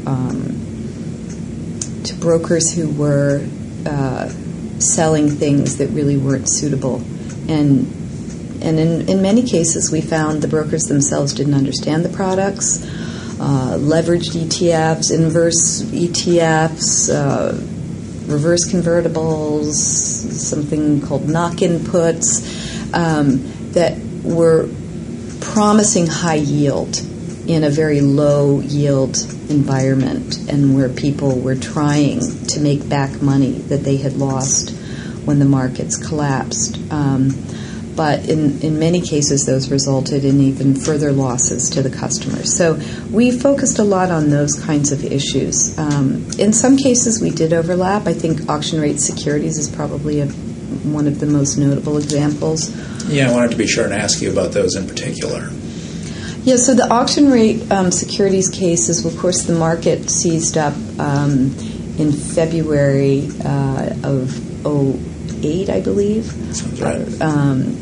B: um, to brokers who were uh, selling things that really weren't suitable. And and in, in many cases, we found the brokers themselves didn't understand the products, uh, leveraged E T Fs, inverse E T Fs, uh, reverse convertibles, something called knock-in puts, um, that were promising high yield in a very low yield environment, and where people were trying to make back money that they had lost when the markets collapsed. Um, but in, in many cases those resulted in even further losses to the customers. So we focused a lot on those kinds of issues. Um, in some cases we did overlap. I think auction rate securities is probably a, one of the most notable examples.
A: Yeah, I wanted to be sure and ask you about those in particular.
B: Yeah, so the auction rate um, securities cases, well, of course, the market seized up um, in February uh, of oh eight, I believe.
A: Sounds right.
B: Um,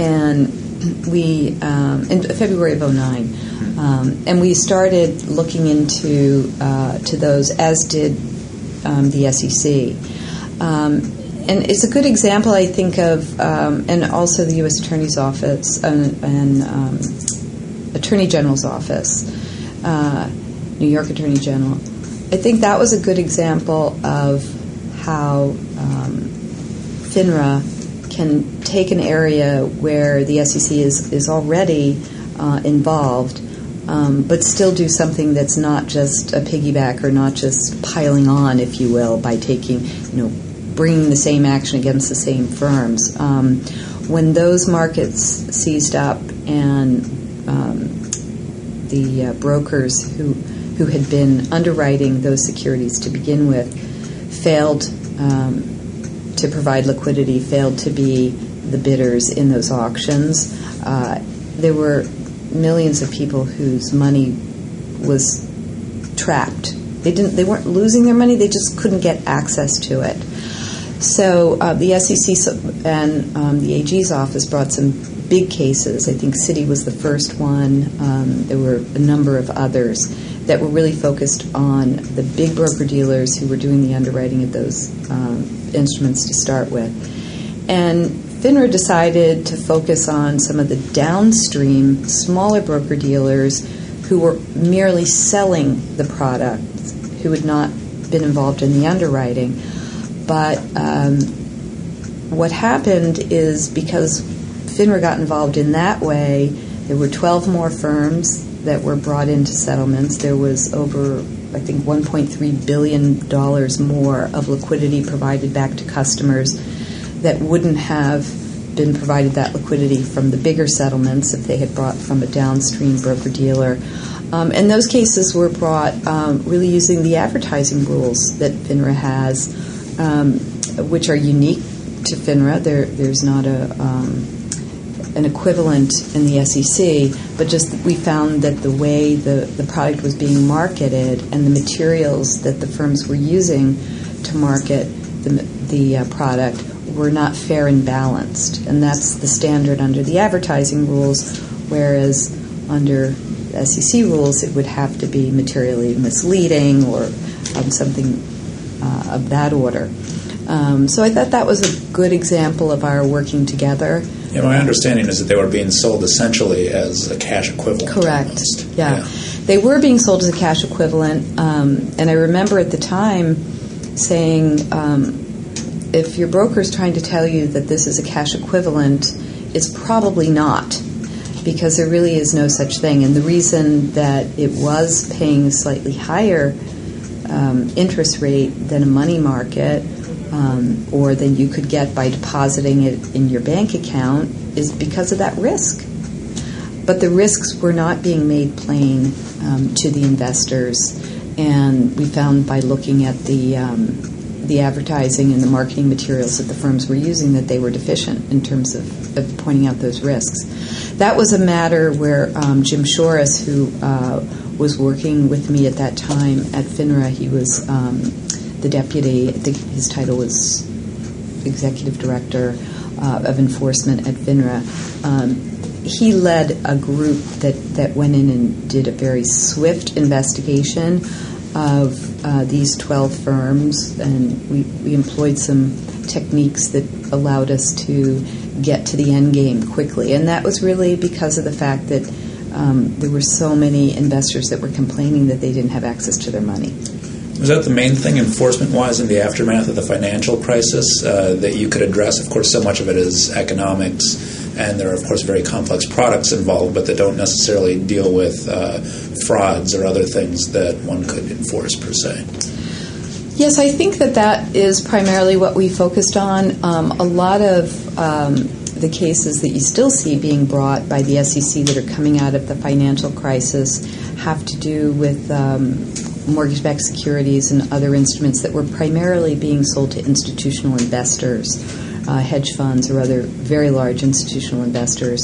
B: and we, um, in February of oh nine. Um, and we started looking into uh, to those, as did um, the S E C. Um, and it's a good example, I think, of, um, and also the U S Attorney's Office and, and um, Attorney General's Office, uh, New York Attorney General. I think that was a good example of how um, FINRA can take an area where the S E C is, is already uh, involved, um, but still do something that's not just a piggyback or not just piling on, if you will, by taking, you know, bringing the same action against the same firms. Um, when those markets seized up and um, the uh, brokers who who had been underwriting those securities to begin with failed um, to provide liquidity, failed to be the bidders in those auctions, uh, there were millions of people whose money was trapped. They didn't. They weren't losing their money. They just couldn't get access to it. So uh, the S E C and um, the A G's office brought some big cases. I think Citi was the first one. Um, there were a number of others that were really focused on the big broker-dealers who were doing the underwriting of those um, instruments to start with. And FINRA decided to focus on some of the downstream, smaller broker-dealers who were merely selling the product, who had not been involved in the underwriting. But um, what happened is, because FINRA got involved in that way, there were twelve more firms that were brought into settlements. There was over, I think, one point three billion dollars more of liquidity provided back to customers that wouldn't have been provided that liquidity from the bigger settlements if they had brought from a downstream broker-dealer. Um, and those cases were brought um, really using the advertising rules that FINRA has, um, which are unique to FINRA. There, there's not a um, an equivalent in the S E C, but just we found that the way the, the product was being marketed and the materials that the firms were using to market the, the uh, product were not fair and balanced. And that's the standard under the advertising rules, whereas under the S E C rules it would have to be materially misleading or um, something uh, of that order. Um, so I thought that was a good example of our working together.
A: Yeah, my understanding is that they were being sold essentially as a cash equivalent.
B: Correct. Yeah. yeah. They were being sold as a cash equivalent, um, and I remember at the time saying, um, if your broker is trying to tell you that this is a cash equivalent, it's probably not, because there really is no such thing. And the reason that it was paying a slightly higher um, interest rate than a money market, Um, or than you could get by depositing it in your bank account, is because of that risk. But the risks were not being made plain um, to the investors, and we found by looking at the um, the advertising and the marketing materials that the firms were using that they were deficient in terms of, of pointing out those risks. That was a matter where um, Jim Shorris, who uh, was working with me at that time at FINRA, he was um, the deputy, I think his title was executive director uh, of enforcement at FINRA. Um, he led a group that, that went in and did a very swift investigation of uh, these twelve firms, and we, we employed some techniques that allowed us to get to the end game quickly. And that was really because of the fact that um, there were so many investors that were complaining that they didn't have access to their money.
A: Was that the main thing, enforcement-wise, in the aftermath of the financial crisis, uh, that you could address? Of course, so much of it is economics, and there are, of course, very complex products involved, but that don't necessarily deal with uh, frauds or other things that one could enforce, per se.
B: Yes, I think that that is primarily what we focused on. Um, a lot of um, the cases that you still see being brought by the S E C that are coming out of the financial crisis have to do with um, mortgage-backed securities and other instruments that were primarily being sold to institutional investors, uh, hedge funds or other very large institutional investors.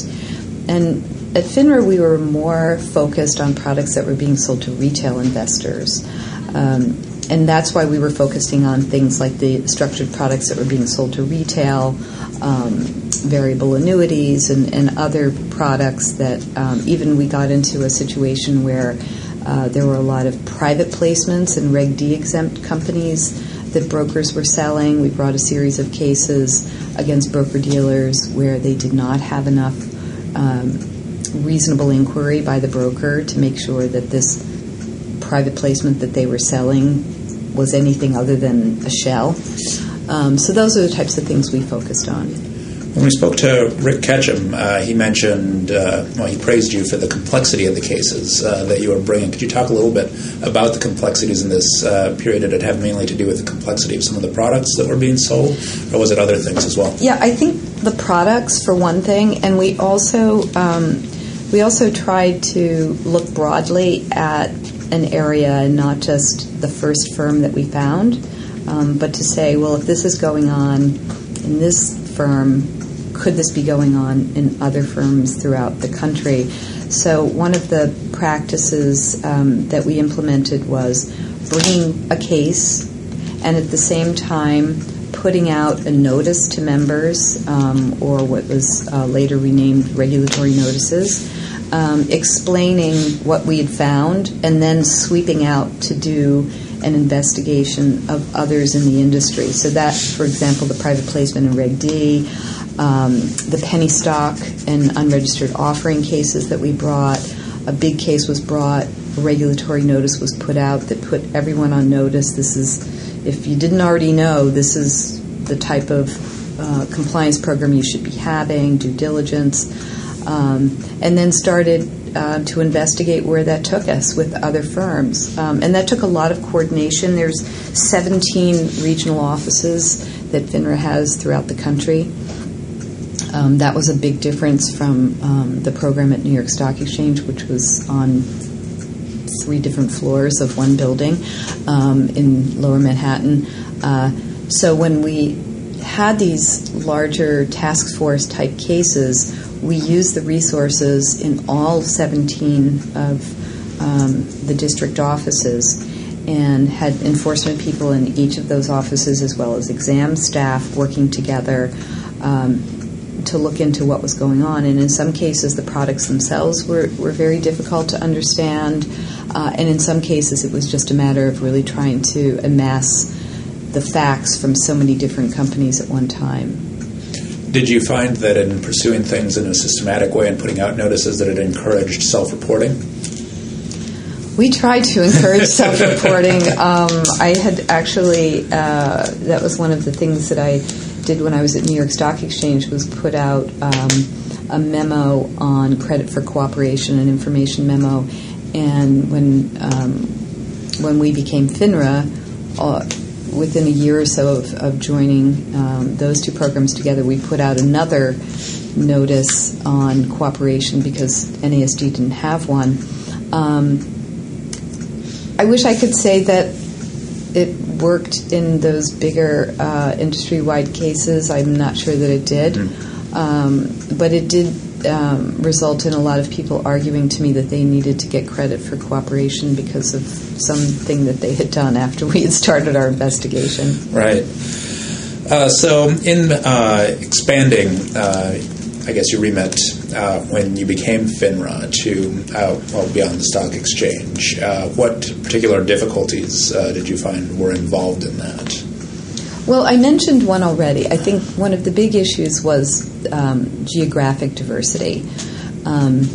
B: And at FINRA, we were more focused on products that were being sold to retail investors. Um, and that's why we were focusing on things like the structured products that were being sold to retail, um, variable annuities, and, and other products that um, even we got into a situation where Uh, there were a lot of private placements and Reg D exempt companies that brokers were selling. We brought a series of cases against broker-dealers where they did not have enough um, reasonable inquiry by the broker to make sure that this private placement that they were selling was anything other than a shell. Um, so those are the types of things we focused on.
A: When we spoke to Rick Ketchum, uh, he mentioned, uh, well, he praised you for the complexity of the cases uh, that you were bringing. Could you talk a little bit about the complexities in this uh, period? Did it have mainly to do with the complexity of some of the products that were being sold, or was it other things as well?
B: Yeah, I think the products, for one thing, and we also um, we also tried to look broadly at an area and not just the first firm that we found, um, but to say, well, if this is going on in this firm, could this be going on in other firms throughout the country? So one of the practices um, that we implemented was bringing a case and at the same time putting out a notice to members, um, or what was uh, later renamed regulatory notices, um, explaining what we had found and then sweeping out to do an investigation of others in the industry. So that, for example, the private placement in Reg D, Um, the penny stock and unregistered offering cases that we brought. A big case was brought, a regulatory notice was put out that put everyone on notice. This is, if you didn't already know, this is the type of uh, compliance program you should be having, due diligence, um, and then started uh, to investigate where that took us with other firms. Um, and that took a lot of coordination. There's seventeen regional offices that FINRA has throughout the country. Um, that was a big difference from um, the program at New York Stock Exchange, which was on three different floors of one building um, in Lower Manhattan. Uh, so when we had these larger task force type cases, we used the resources in all seventeen of um, the district offices and had enforcement people in each of those offices as well as exam staff working together um, to look into what was going on. And in some cases, the products themselves were, were very difficult to understand. Uh, and in some cases, it was just a matter of really trying to amass the facts from so many different companies at one time.
A: Did you find that in pursuing things in a systematic way and putting out notices that it encouraged self-reporting?
B: We tried to encourage self-reporting. Um, I had actually, uh, that was one of the things that I did when I was at New York Stock Exchange, was put out um, a memo on credit for cooperation, an information memo. And when um, when we became FINRA, uh, within a year or so of, of joining um, those two programs together, we put out another notice on cooperation because N A S D didn't have one. Um, I wish I could say that it worked in those bigger uh, industry-wide cases. I'm not sure that it did. Mm-hmm. Um, but it did um, result in a lot of people arguing to me that they needed to get credit for cooperation because of something that they had done after we had started our investigation.
A: Right. Uh, so in uh, expanding, uh, I guess, your remit uh, when you became FINRA to uh, well beyond the stock exchange, uh, what particular difficulties uh, did you find were involved in that?
B: Well, I mentioned one already. I think one of the big issues was um, geographic diversity. Um,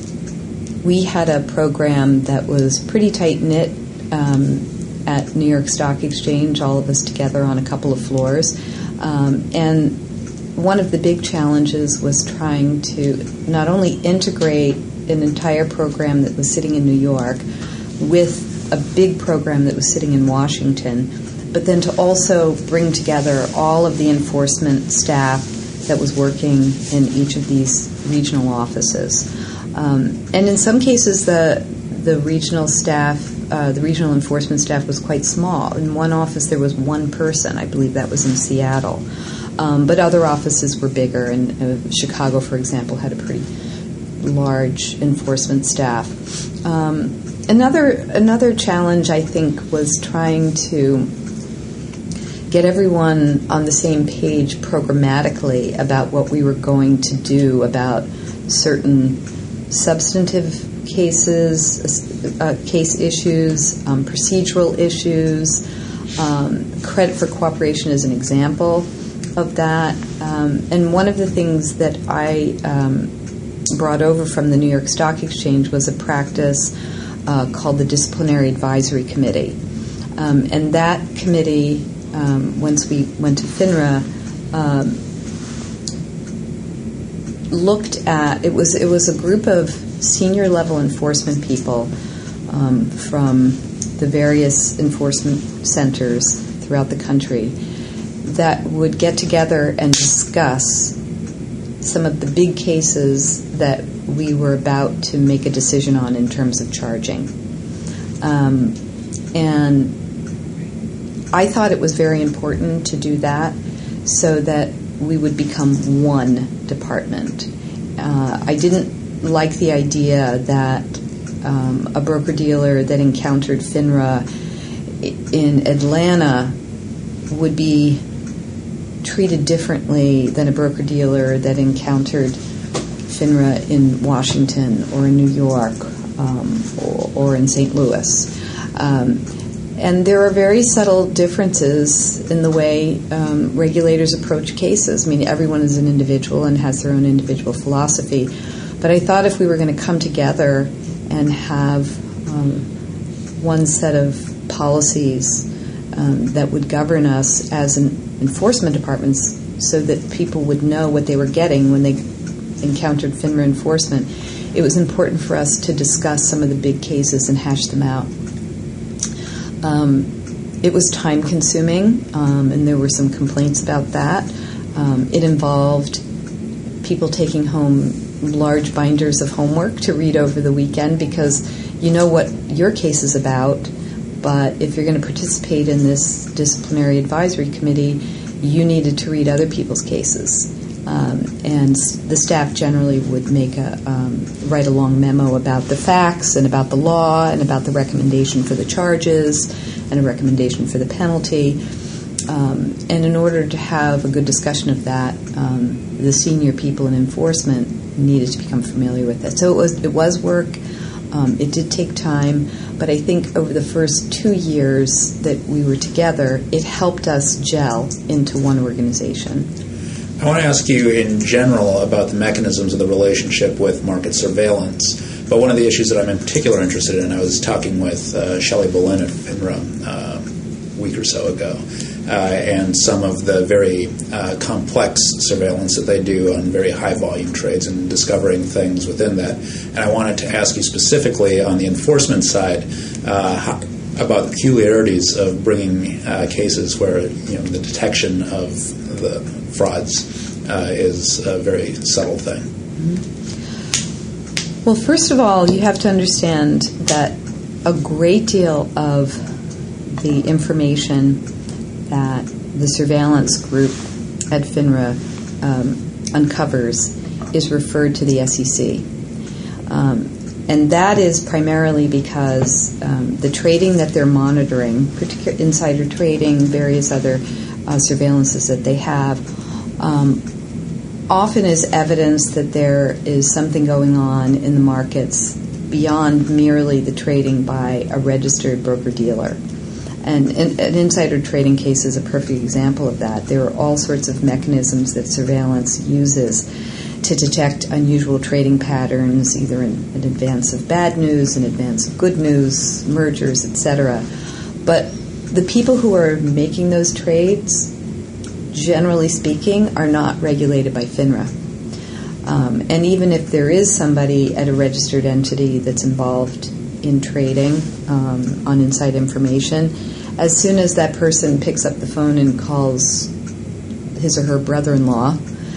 B: we had a program that was pretty tight-knit um, at New York Stock Exchange, all of us together on a couple of floors. Um, and one of the big challenges was trying to not only integrate an entire program that was sitting in New York with a big program that was sitting in Washington, but then to also bring together all of the enforcement staff that was working in each of these regional offices. Um, and in some cases, the the regional staff, uh, the regional enforcement staff was quite small. In one office, there was one person. I believe that was in Seattle. Um, but other offices were bigger, and uh, Chicago, for example, had a pretty large enforcement staff. Um, another another challenge, I think, was trying to get everyone on the same page programmatically about what we were going to do about certain substantive cases, uh, case issues, um, procedural issues. Um, credit for cooperation is an example of that. Um, and one of the things that I um, brought over from the New York Stock Exchange was a practice uh, called the Disciplinary Advisory Committee. Um, and that committee, um, once we went to FINRA, um, looked at, it was, it was a group of senior level enforcement people um, from the various enforcement centers throughout the country that would get together and discuss some of the big cases that we were about to make a decision on in terms of charging. Um, and I thought it was very important to do that so that we would become one department. Uh, I didn't like the idea that um, a broker-dealer that encountered FINRA in Atlanta would be treated differently than a broker-dealer that encountered FINRA in Washington or in New York um, or, or in Saint Louis. Um, and there are very subtle differences in the way um, regulators approach cases. I mean, everyone is an individual and has their own individual philosophy. But I thought if we were going to come together and have um, one set of policies um, that would govern us as an enforcement departments so that people would know what they were getting when they encountered FINRA enforcement, it was important for us to discuss some of the big cases and hash them out. Um, it was time-consuming, um, and there were some complaints about that. Um, it involved people taking home large binders of homework to read over the weekend because you know what your case is about, but if you're going to participate in this disciplinary advisory committee, you needed to read other people's cases. Um, and the staff generally would make a um, write a long memo about the facts and about the law and about the recommendation for the charges and a recommendation for the penalty. Um, and in order to have a good discussion of that, um, the senior people in enforcement needed to become familiar with it. So it was it was work. Um, it did take time, but I think over the first two years that we were together, it helped us gel into one organization.
A: I want to ask you in general about the mechanisms of the relationship with market surveillance. But one of the issues that I'm in particular interested in, I was talking with uh, Shelley Boleyn at FINRA uh, a week or so ago, uh, and some of the very uh, complex surveillance that they do on very high-volume trades and discovering things within that. And I wanted to ask you specifically on the enforcement side uh, how, about the peculiarities of bringing uh, cases where you know the detection of the frauds uh, is a very subtle thing.
B: Mm-hmm. Well, first of all, you have to understand that a great deal of the information that the surveillance group at FINRA um, uncovers is referred to the S E C. Um, and that is primarily because um, the trading that they're monitoring, particular insider trading, various other uh, surveillances that they have, um, often is evidence that there is something going on in the markets beyond merely the trading by a registered broker-dealer. And an insider trading case is a perfect example of that. There are all sorts of mechanisms that surveillance uses to detect unusual trading patterns, either in, in advance of bad news, in advance of good news, mergers, et cetera. But the people who are making those trades, generally speaking, are not regulated by FINRA. Um, and even if there is somebody at a registered entity that's involved in trading um, on inside information, as soon as that person picks up the phone and calls his or her brother-in-law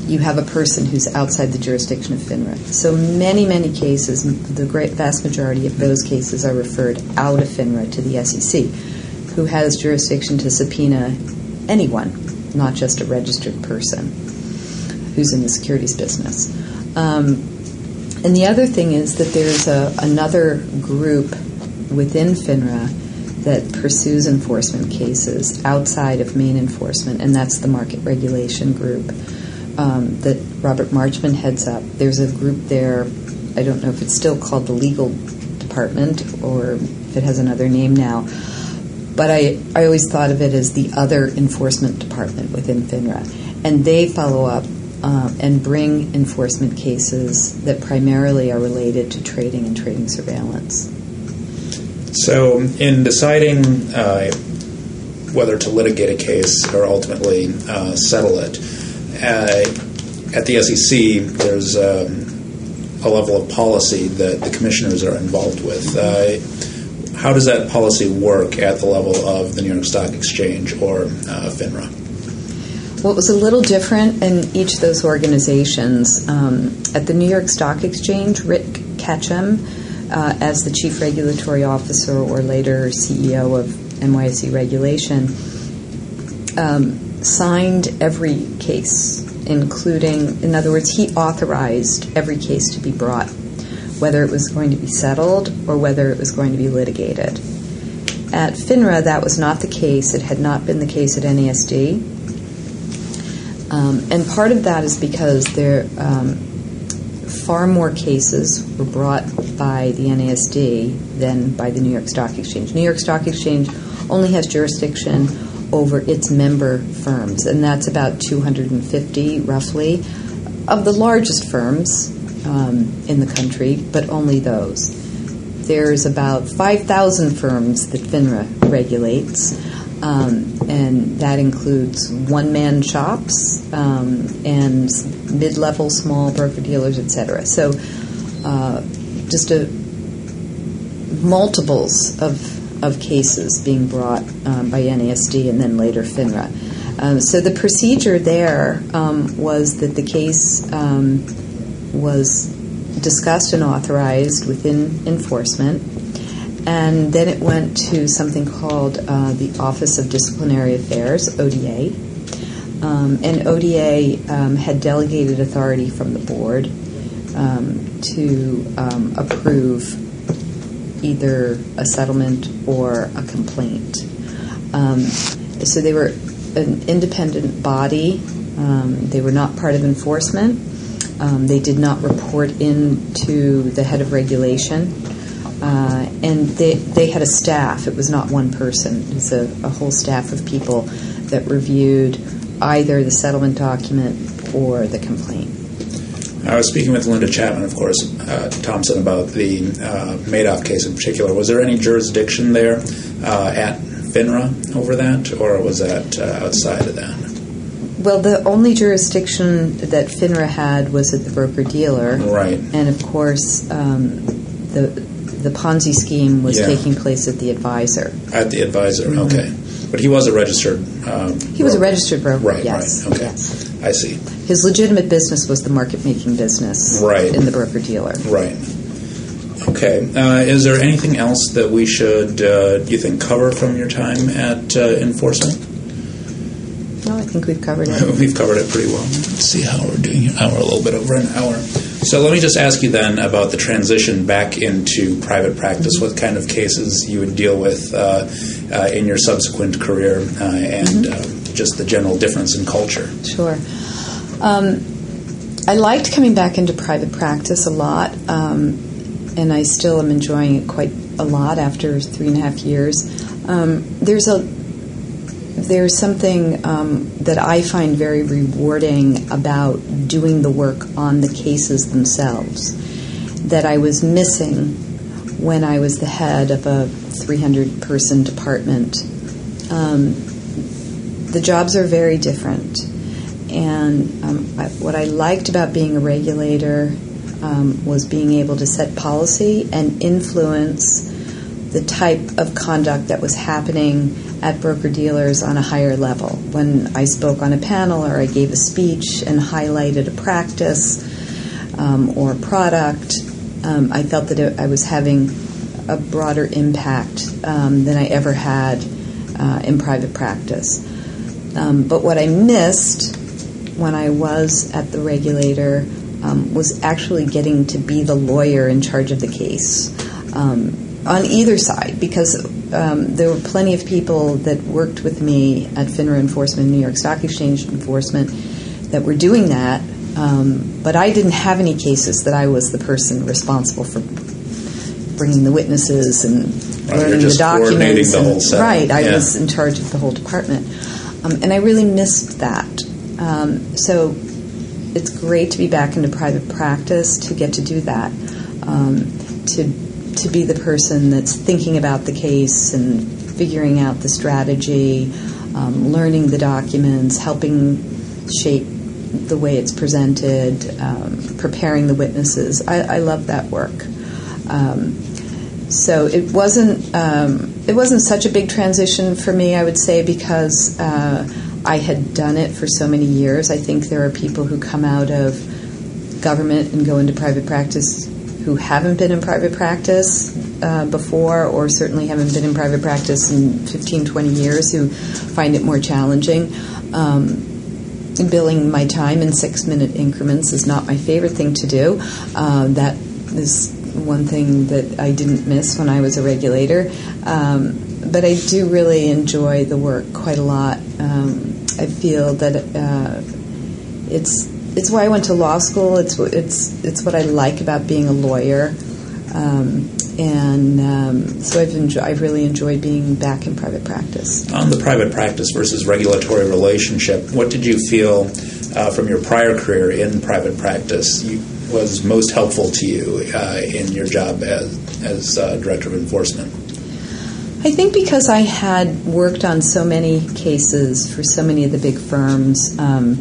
B: you have a person who's outside the jurisdiction of FINRA. So many, many cases, the great vast majority of those cases are referred out of FINRA to the S E C, who has jurisdiction to subpoena anyone, not just a registered person who's in the securities business. Um, and the other thing is that there's a, another group within FINRA that pursues enforcement cases outside of main enforcement, and that's the market regulation group um, that Robert Marchman heads up. There's a group there, I don't know if it's still called the legal department or if it has another name now, but I, I always thought of it as the other enforcement department within FINRA. And they follow up uh, and bring enforcement cases that primarily are related to trading and trading surveillance.
A: So in deciding uh, whether to litigate a case or ultimately uh, settle it, uh, at the S E C there's um, a level of policy that the commissioners are involved with. Uh, how does that policy work at the level of the New York Stock Exchange or uh, FINRA?
B: Well, it was a little different in each of those organizations. Um, at the New York Stock Exchange, Rick Ketchum, Uh, as the Chief Regulatory Officer or later C E O of N Y S E Regulation, um, signed every case, including, in other words, he authorized every case to be brought, whether it was going to be settled or whether it was going to be litigated. At FINRA, that was not the case. It had not been the case at N A S D. Um, and part of that is because there um, far more cases were brought by the N A S D than by the New York Stock Exchange. New York Stock Exchange only has jurisdiction over its member firms, and that's about two hundred fifty, roughly, of the largest firms um, in the country, but only those. There's about five thousand firms that FINRA regulates, um, and that includes one-man shops um, and mid-level small broker-dealers, et cetera. So uh, just a multiples of of cases being brought um, by N A S D and then later FINRA. Um, so the procedure there um, was that the case um, was discussed and authorized within enforcement, and then it went to something called uh, the Office of Disciplinary Affairs, O D A. Um, and O D A um, had delegated authority from the board um, to um, approve either a settlement or a complaint. Um, so they were an independent body. Um, they were not part of enforcement. Um, they did not report in to the head of regulation. Uh, and they, they had a staff. It was not one person. It was a, a whole staff of people that reviewed either the settlement document or the complaint.
A: I was speaking with Linda Chapman, of course, uh, Thompson, about the uh, Madoff case in particular. Was there any jurisdiction there uh, at FINRA over that, or was that uh, outside of that?
B: Well, the only jurisdiction that FINRA had was at the broker-dealer.
A: Right.
B: And, of course, um, the the Ponzi scheme was
A: yeah.
B: taking place at the advisor.
A: At the advisor, mm-hmm. Okay. But he was a registered um,
B: He was broker. a registered broker,
A: right,
B: yes.
A: Right, okay.
B: Yes.
A: I see.
B: His legitimate business was the market-making business
A: right.
B: in the broker-dealer.
A: Right. Okay. Uh, is there anything else that we should, uh, do you think, cover from your time at uh, enforcement?
B: No, I think we've covered it.
A: We've covered it pretty well. Let's see how we're doing here. Oh, we're a little bit over an hour. So let me just ask you then about the transition back into private practice. Mm-hmm. What kind of cases you would deal with uh, uh, in your subsequent career uh, and mm-hmm. uh, just the general difference in culture?
B: Sure. Um, I liked coming back into private practice a lot, um, and I still am enjoying it quite a lot after three and a half years. Um, there's a There's something um, that I find very rewarding about doing the work on the cases themselves that I was missing when I was the head of a three hundred person department. Um, the jobs are very different. And um, I, what I liked about being a regulator um, was being able to set policy and influence the type of conduct that was happening at broker-dealers on a higher level. When I spoke on a panel or I gave a speech and highlighted a practice um, or a product, um, I felt that it, I was having a broader impact um, than I ever had uh, in private practice. Um, but what I missed when I was at the regulator um, was actually getting to be the lawyer in charge of the case. Um, on either side, because um, there were plenty of people that worked with me at FINRA Enforcement, New York Stock Exchange Enforcement, that were doing that, um, but I didn't have any cases that I was the person responsible for bringing the witnesses and
A: right,
B: learning
A: the
B: documents.
A: The
B: and,
A: whole setup.
B: Right, I
A: yeah.
B: was in charge of the whole department. Um, and I really missed that. Um, so it's great to be back into private practice, to get to do that, um, to to be the person that's thinking about the case and figuring out the strategy, um, learning the documents, helping shape the way it's presented, um, preparing the witnesses. I, I love that work. Um, so it wasn't um, it wasn't such a big transition for me, I would say, because uh, I had done it for so many years. I think there are people who come out of government and go into private practice who haven't been in private practice uh, before, or certainly haven't been in private practice in fifteen, twenty years, who find it more challenging. Um, billing my time in six-minute increments is not my favorite thing to do. Uh, that is one thing that I didn't miss when I was a regulator. Um, but I do really enjoy the work quite a lot. Um, I feel that uh, it's It's why I went to law school. It's it's it's what I like about being a lawyer, um, and um, so I've enjoy, I've really enjoyed being back in private practice.
A: On the private practice versus regulatory relationship, what did you feel uh, from your prior career in private practice you, was most helpful to you uh, in your job as as uh, director of enforcement?
B: I think because I had worked on so many cases for so many of the big firms. Um,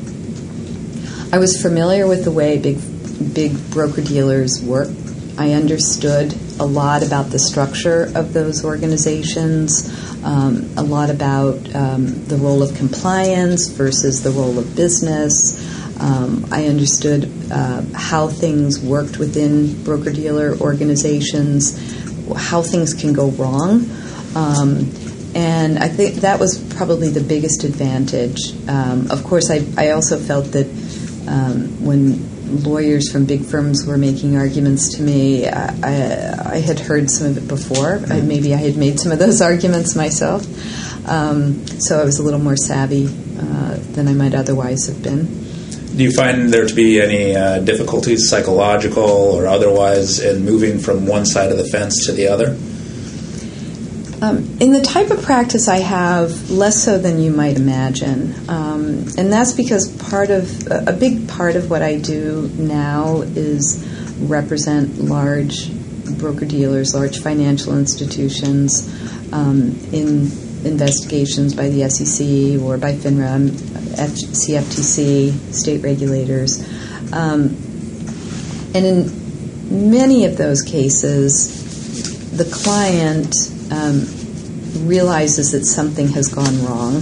B: I was familiar with the way big big broker-dealers work. I understood a lot about the structure of those organizations, um, a lot about um, the role of compliance versus the role of business. Um, I understood uh, how things worked within broker-dealer organizations, how things can go wrong. Um, and I think that was probably the biggest advantage. Um, of course, I, I also felt that Um, when lawyers from big firms were making arguments to me, I, I, I had heard some of it before. I, maybe I had made some of those arguments myself. Um, so I was a little more savvy uh, than I might otherwise have been.
A: Do you find there to be any uh, difficulties, psychological or otherwise, in moving from one side of the fence to the other?
B: Um, in the type of practice I have, less so than you might imagine. Um, and that's because part of, a big part of what I do now is represent large broker-dealers, large financial institutions um, in investigations by the S E C or by FINRA, C F T C, state regulators. Um, and in many of those cases, the client Um, realizes that something has gone wrong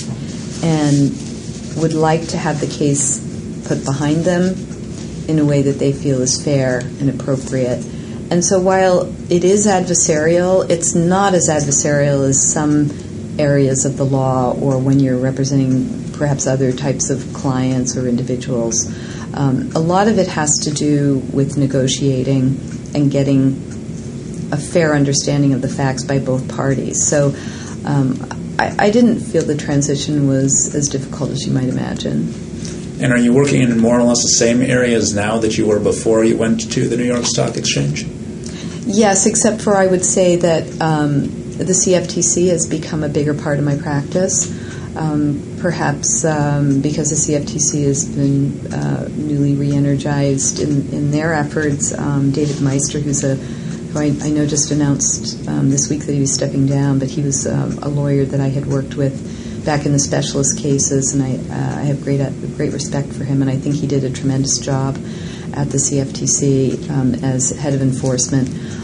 B: and would like to have the case put behind them in a way that they feel is fair and appropriate. And so while it is adversarial, it's not as adversarial as some areas of the law or when you're representing perhaps other types of clients or individuals. Um, a lot of it has to do with negotiating and getting a fair understanding of the facts by both parties. So um, I, I didn't feel the transition was as difficult as you might imagine.
A: And are you working in more or less the same areas now that you were before you went to the New York Stock Exchange?
B: Yes, except for I would say that um, the C F T C has become a bigger part of my practice. Um, perhaps um, because the C F T C has been uh, newly re-energized in, in their efforts. Um, David Meister, who's a who I, I know just announced um, this week that he was stepping down, but he was um, a lawyer that I had worked with back in the specialist cases, and I, uh, I have great uh, great respect for him, and I think he did a tremendous job at the C F T C um, as head of enforcement.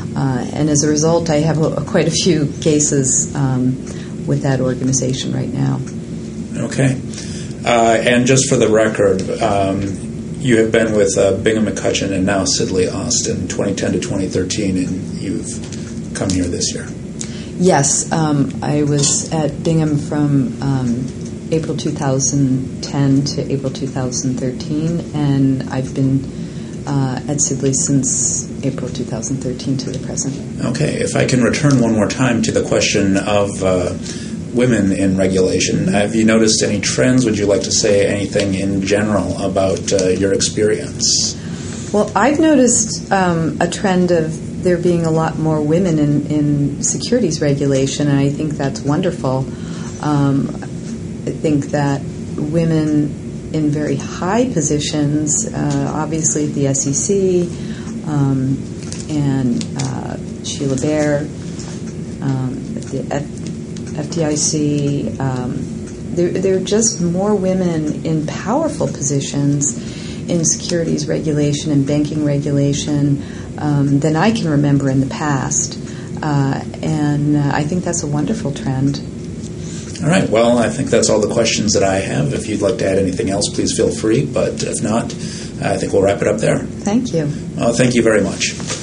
B: Uh, and as a result, I have a, quite a few cases um, with that organization right now.
A: Okay. Uh, and just for the record, um, you have been with uh, Bingham McCutcheon and now Sidley Austin, twenty ten to twenty thirteen, and you've come here this year.
B: Yes, um, I was at Bingham from um, April two thousand ten to April two thousand thirteen, and I've been uh, at Sidley since April two thousand thirteen to the present.
A: Okay, if I can return one more time to the question of uh, women in regulation, have you noticed any trends? Would you like to say anything in general about uh, your experience?
B: Well, I've noticed um, a trend of there being a lot more women in, in securities regulation, and I think that's wonderful. Um, I think that women in very high positions, uh, obviously at the S E C um, and uh, Sheila Bair um, at the F- F D I C, um, there, there are just more women in powerful positions in securities regulation and banking regulation um, than I can remember in the past. Uh, and uh, I think that's a wonderful trend.
A: All right. Well, I think that's all the questions that I have. If you'd like to add anything else, please feel free. But if not, I think we'll wrap it up there.
B: Thank you.
A: Well, thank you very much.